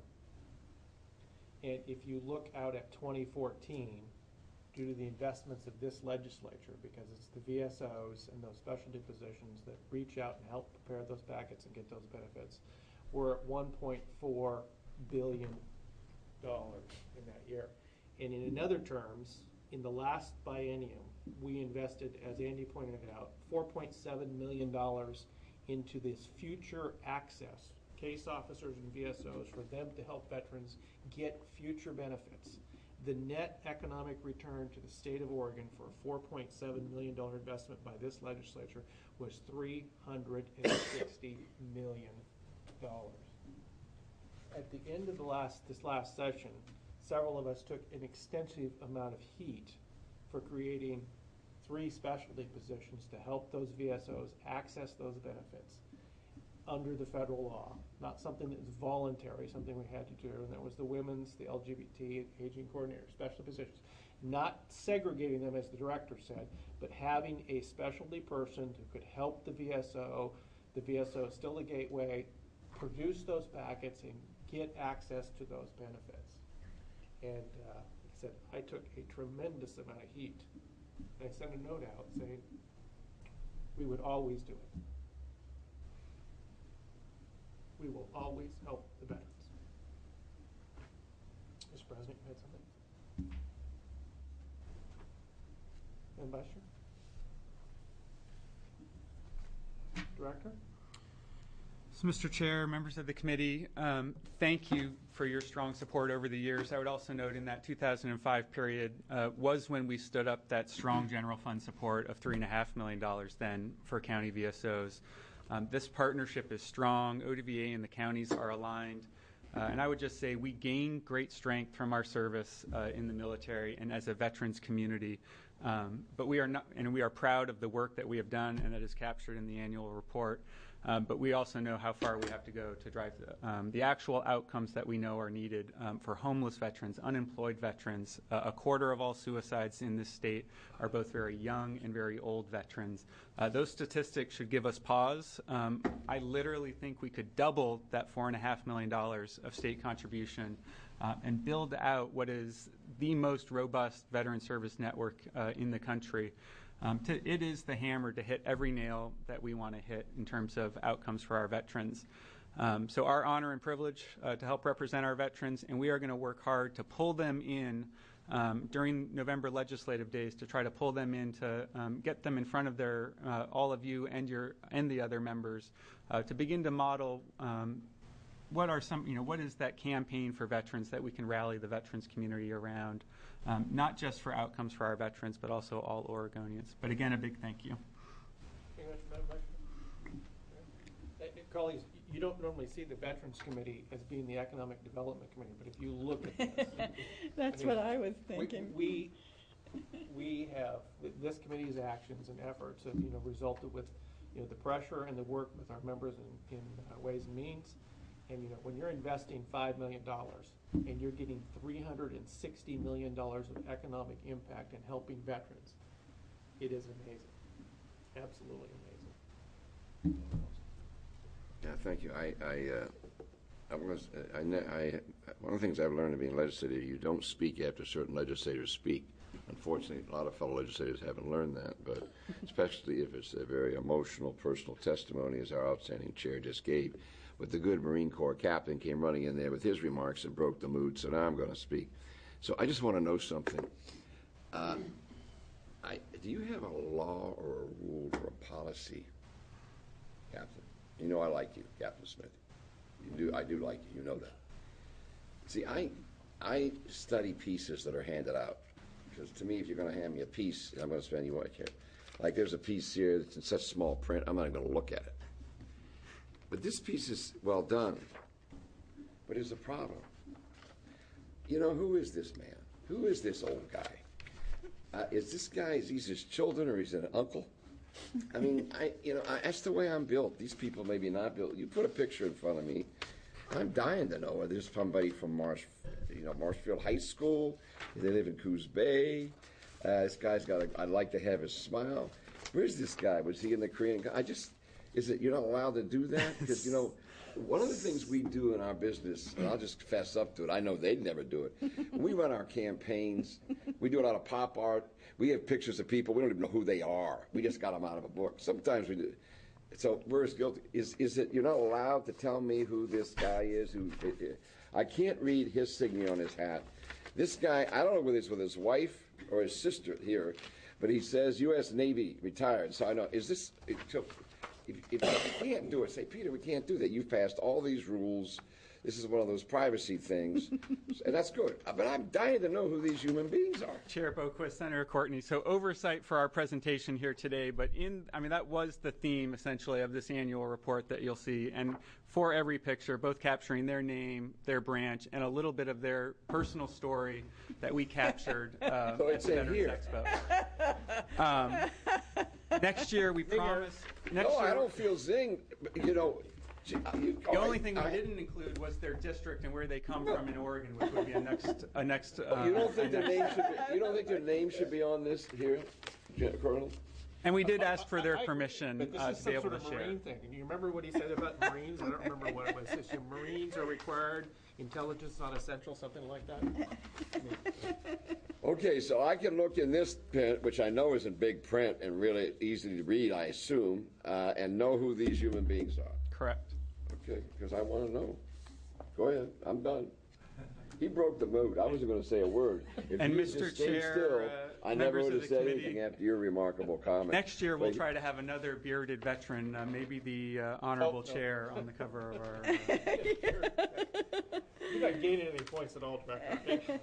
And if you look out at twenty fourteen, due to the investments of this legislature, because it's the V S Os and those specialty positions that reach out and help prepare those packets and get those benefits, we're at one point four billion dollars in that year. And in other terms, in the last biennium, we invested, as Andy pointed out, four point seven million dollars into this future access, case officers and V S Os, for them to help veterans get future benefits. The net economic return to the state of Oregon for a four point seven million dollars investment by this legislature was three hundred sixty million dollars. At the end of the last this last session, several of us took an extensive amount of heat for creating three specialty positions to help those V S Os access those benefits under the federal law, not something that was voluntary, something we had to do, and that was the women's, the L G B T, aging coordinator, special positions. Not segregating them, as the director said, but having a specialty person who could help the V S O, the V S O still a gateway, produce those packets and get access to those benefits. And uh, like I said, I took a tremendous amount of heat. And I sent a note out saying we would always do it. We will always help the veterans. Mister President, you had something? And Vice Chair? Director? So, Mister Chair, members of the committee, um, thank you for your strong support over the years. I would also note in that two thousand five period uh, was when we stood up that strong general fund support of three point five million dollars then for county V S Os. Um, this partnership is strong. O D V A and the counties are aligned. Uh, and I would just say we gain great strength from our service uh, in the military and as a veterans community. Um, but we are not, and we are proud of the work that we have done and that is captured in the annual report. Um, but we also know how far we have to go to drive the, um, the actual outcomes that we know are needed um, for homeless veterans, unemployed veterans. Uh, a quarter of all suicides in this state are both very young and very old veterans. Uh, those statistics should give us pause. Um, I literally think we could double that four and a half million dollars of state contribution uh, and build out what is the most robust veteran service network uh, in the country. Um, to, it is the hammer to hit every nail that we want to hit in terms of outcomes for our veterans. Um, so our honor and privilege uh, to help represent our veterans, and we are going to work hard to pull them in um, during November legislative days to try to pull them in to um, get them in front of their uh, all of you and your and the other members uh, to begin to model um, what are some you know what is that campaign for veterans that we can rally the veterans community around. Um, not just for outcomes for our veterans, but also all Oregonians. But again, a big thank you. Very much, Madam Vice Chair. Uh, Colleagues, you don't normally see the Veterans Committee as being the Economic Development Committee, but if you look at this, That's I mean, what I was we- thinking. We, we have, th- this committee's actions and efforts have, you know, resulted with, you know, the pressure and the work with our members in, in uh, Ways and Means. And, you know, when you're investing five million dollars and you're getting three hundred sixty million dollars of economic impact in helping veterans, it is amazing. Absolutely amazing. Yeah, thank you. I, I, uh, I was, I, ne- I, one of the things I've learned to be a legislator, you don't speak after certain legislators speak. Unfortunately, a lot of fellow legislators haven't learned that, but especially if it's a very emotional, personal testimony, as our outstanding chair just gave. But the good Marine Corps captain came running in there with his remarks and broke the mood, so now I'm going to speak. So I just want to know something. Uh, I, do you have a law or a rule or a policy, Captain? You know I like you, Captain Smith. You do. I do like you. You know that. See, I, I study pieces that are handed out. Because to me, if you're going to hand me a piece, I'm going to spend you what I care. Like there's a piece here that's in such small print, I'm not even going to look at it. But this piece is well done. But there's a problem. You know, who is this man? Who is this old guy? Uh, is this guy, is he his children or is he an uncle? I mean, I, you know, I, that's the way I'm built. These people maybe not built. You put a picture in front of me, I'm dying to know whether there's somebody from Marsh, you know, Marshfield High School. They live in Coos Bay. Uh, this guy's got a, I'd like to have his smile. Where's this guy? Was he in the Korean? I just, is it, you're not allowed to do that? Because, you know, one of the things we do in our business, and I'll just fess up to it, I know they'd never do it. When we run our campaigns, we do a lot of pop art. We have pictures of people. We don't even know who they are. We just got them out of a book. Sometimes we do. So we're as guilty. Is, is it, you're not allowed to tell me who this guy is? Who I can't read his signature on his hat. This guy, I don't know whether it's with his wife or his sister here, but he says U S Navy retired. So I know, is this, so if, if you can't do it, say, Peter, we can't do that. You've passed all these rules. This is one of those privacy things, and that's good. But I'm dying to know who these human beings are. Chair Boquist, Senator Courtney. So oversight for our presentation here today, but in, I mean, that was the theme essentially of this annual report that you'll see. And for every picture, both capturing their name, their branch, and a little bit of their personal story that we captured uh, So at it's the in Veterans Expo. Um, next year, we promise. Next no, year, I don't feel zing. You know, you, the only thing we I, didn't include was their district and where they come from in Oregon, which would be a next a next. Uh, you don't think a their next- name should be? You don't think their name should be on this here, Colonel? And we did ask for I- their I agree, permission but this uh, is to some be able sort to of share. Marine thing. And you remember what he said about Marines? I don't remember what it was. It's just Marines are required. Intelligence is not essential. Something like that. I mean, Okay, so I can look in this print, which I know is in big print and really easy to read, I assume, uh, and know who these human beings are. Correct. Okay, because I want to know. Go ahead, I'm done. He broke the mood. I wasn't going to say a word. If And you had Mister just stayed Chair, still, uh, I never members would of have the said committee, anything after your remarkable comment. Next year, we'll But- try to have another bearded veteran, uh, maybe the uh, honorable Oh, no. chair, on the cover of our. Uh, You're not gaining any points at all, Director.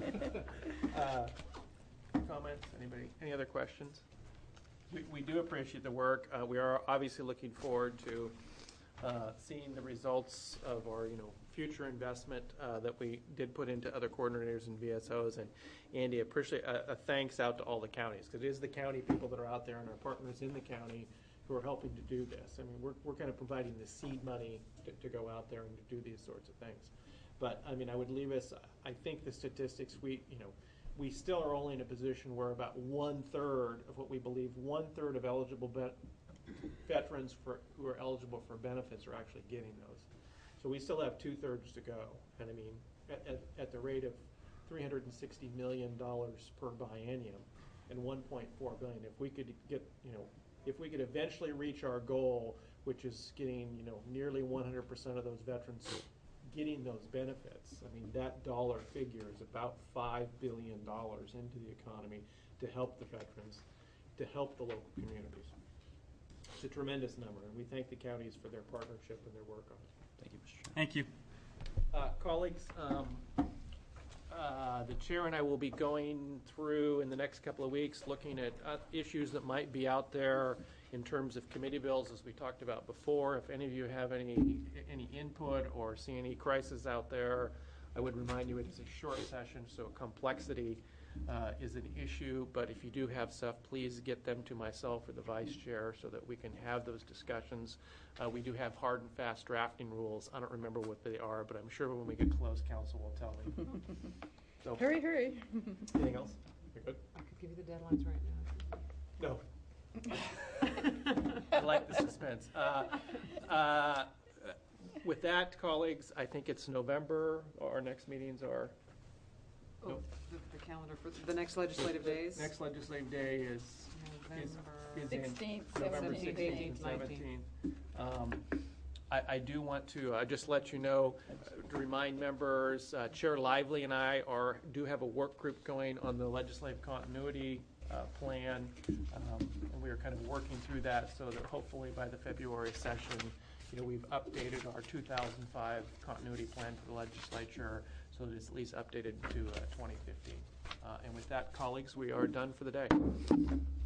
uh, comments? Anybody? Any other questions? We, we do appreciate the work. Uh, we are obviously looking forward to uh, seeing the results of our, you know, future investment uh, that we did put into other coordinators and V S Os. And Andy, appreciate a, a thanks out to all the counties, because it is the county people that are out there and our partners in the county who are helping to do this. I mean, we're, we're kind of providing the seed money to, to go out there and to do these sorts of things. But, I mean, I would leave us, I think the statistics, we, you know, we still are only in a position where about one-third of what we believe, one-third of eligible vet, veterans for, who are eligible for benefits are actually getting those. So we still have two-thirds to go. And, I mean, at, at, at the rate of three hundred sixty million dollars per biennium and one point four billion dollars, if we could get, you know, if we could eventually reach our goal, which is getting, you know, nearly one hundred percent of those veterans getting those benefits, I mean, that dollar figure is about five billion dollars into the economy to help the veterans, to help the local communities. It's a tremendous number, and we thank the counties for their partnership and their work on it. Thank you, Mister Chair. Thank you. Uh, colleagues, um, uh, the chair and I will be going through in the next couple of weeks looking at uh, issues that might be out there in terms of committee bills, as we talked about before. If any of you have any any input or see any crisis out there, I would remind you it's a short session, so complexity uh, is an issue. But if you do have stuff, please get them to myself or the vice chair so that we can have those discussions. Uh, we do have hard and fast drafting rules. I don't remember what they are, but I'm sure when we get close, council will tell me. So, Hurry, hurry. anything else? You're good? I could give you the deadlines right now. No. I like the suspense. Uh, uh, with that, colleagues, I think it's November. Our next meetings are. Oh, Nope. the, the calendar for the next legislative days? Next legislative day is is, is in sixteenth, November seventeenth, sixteenth and eighteenth, seventeenth. Um, I, I do want to uh, just let you know, uh, to remind members, uh, Chair Lively and I are do have a work group going on the legislative continuity uh, plan, um, and we are kind of working through that so that hopefully by the February session, you know, we've updated our two thousand five continuity plan for the legislature so that it's at least updated to uh, twenty fifteen. Uh, and with that, colleagues, we are done for the day.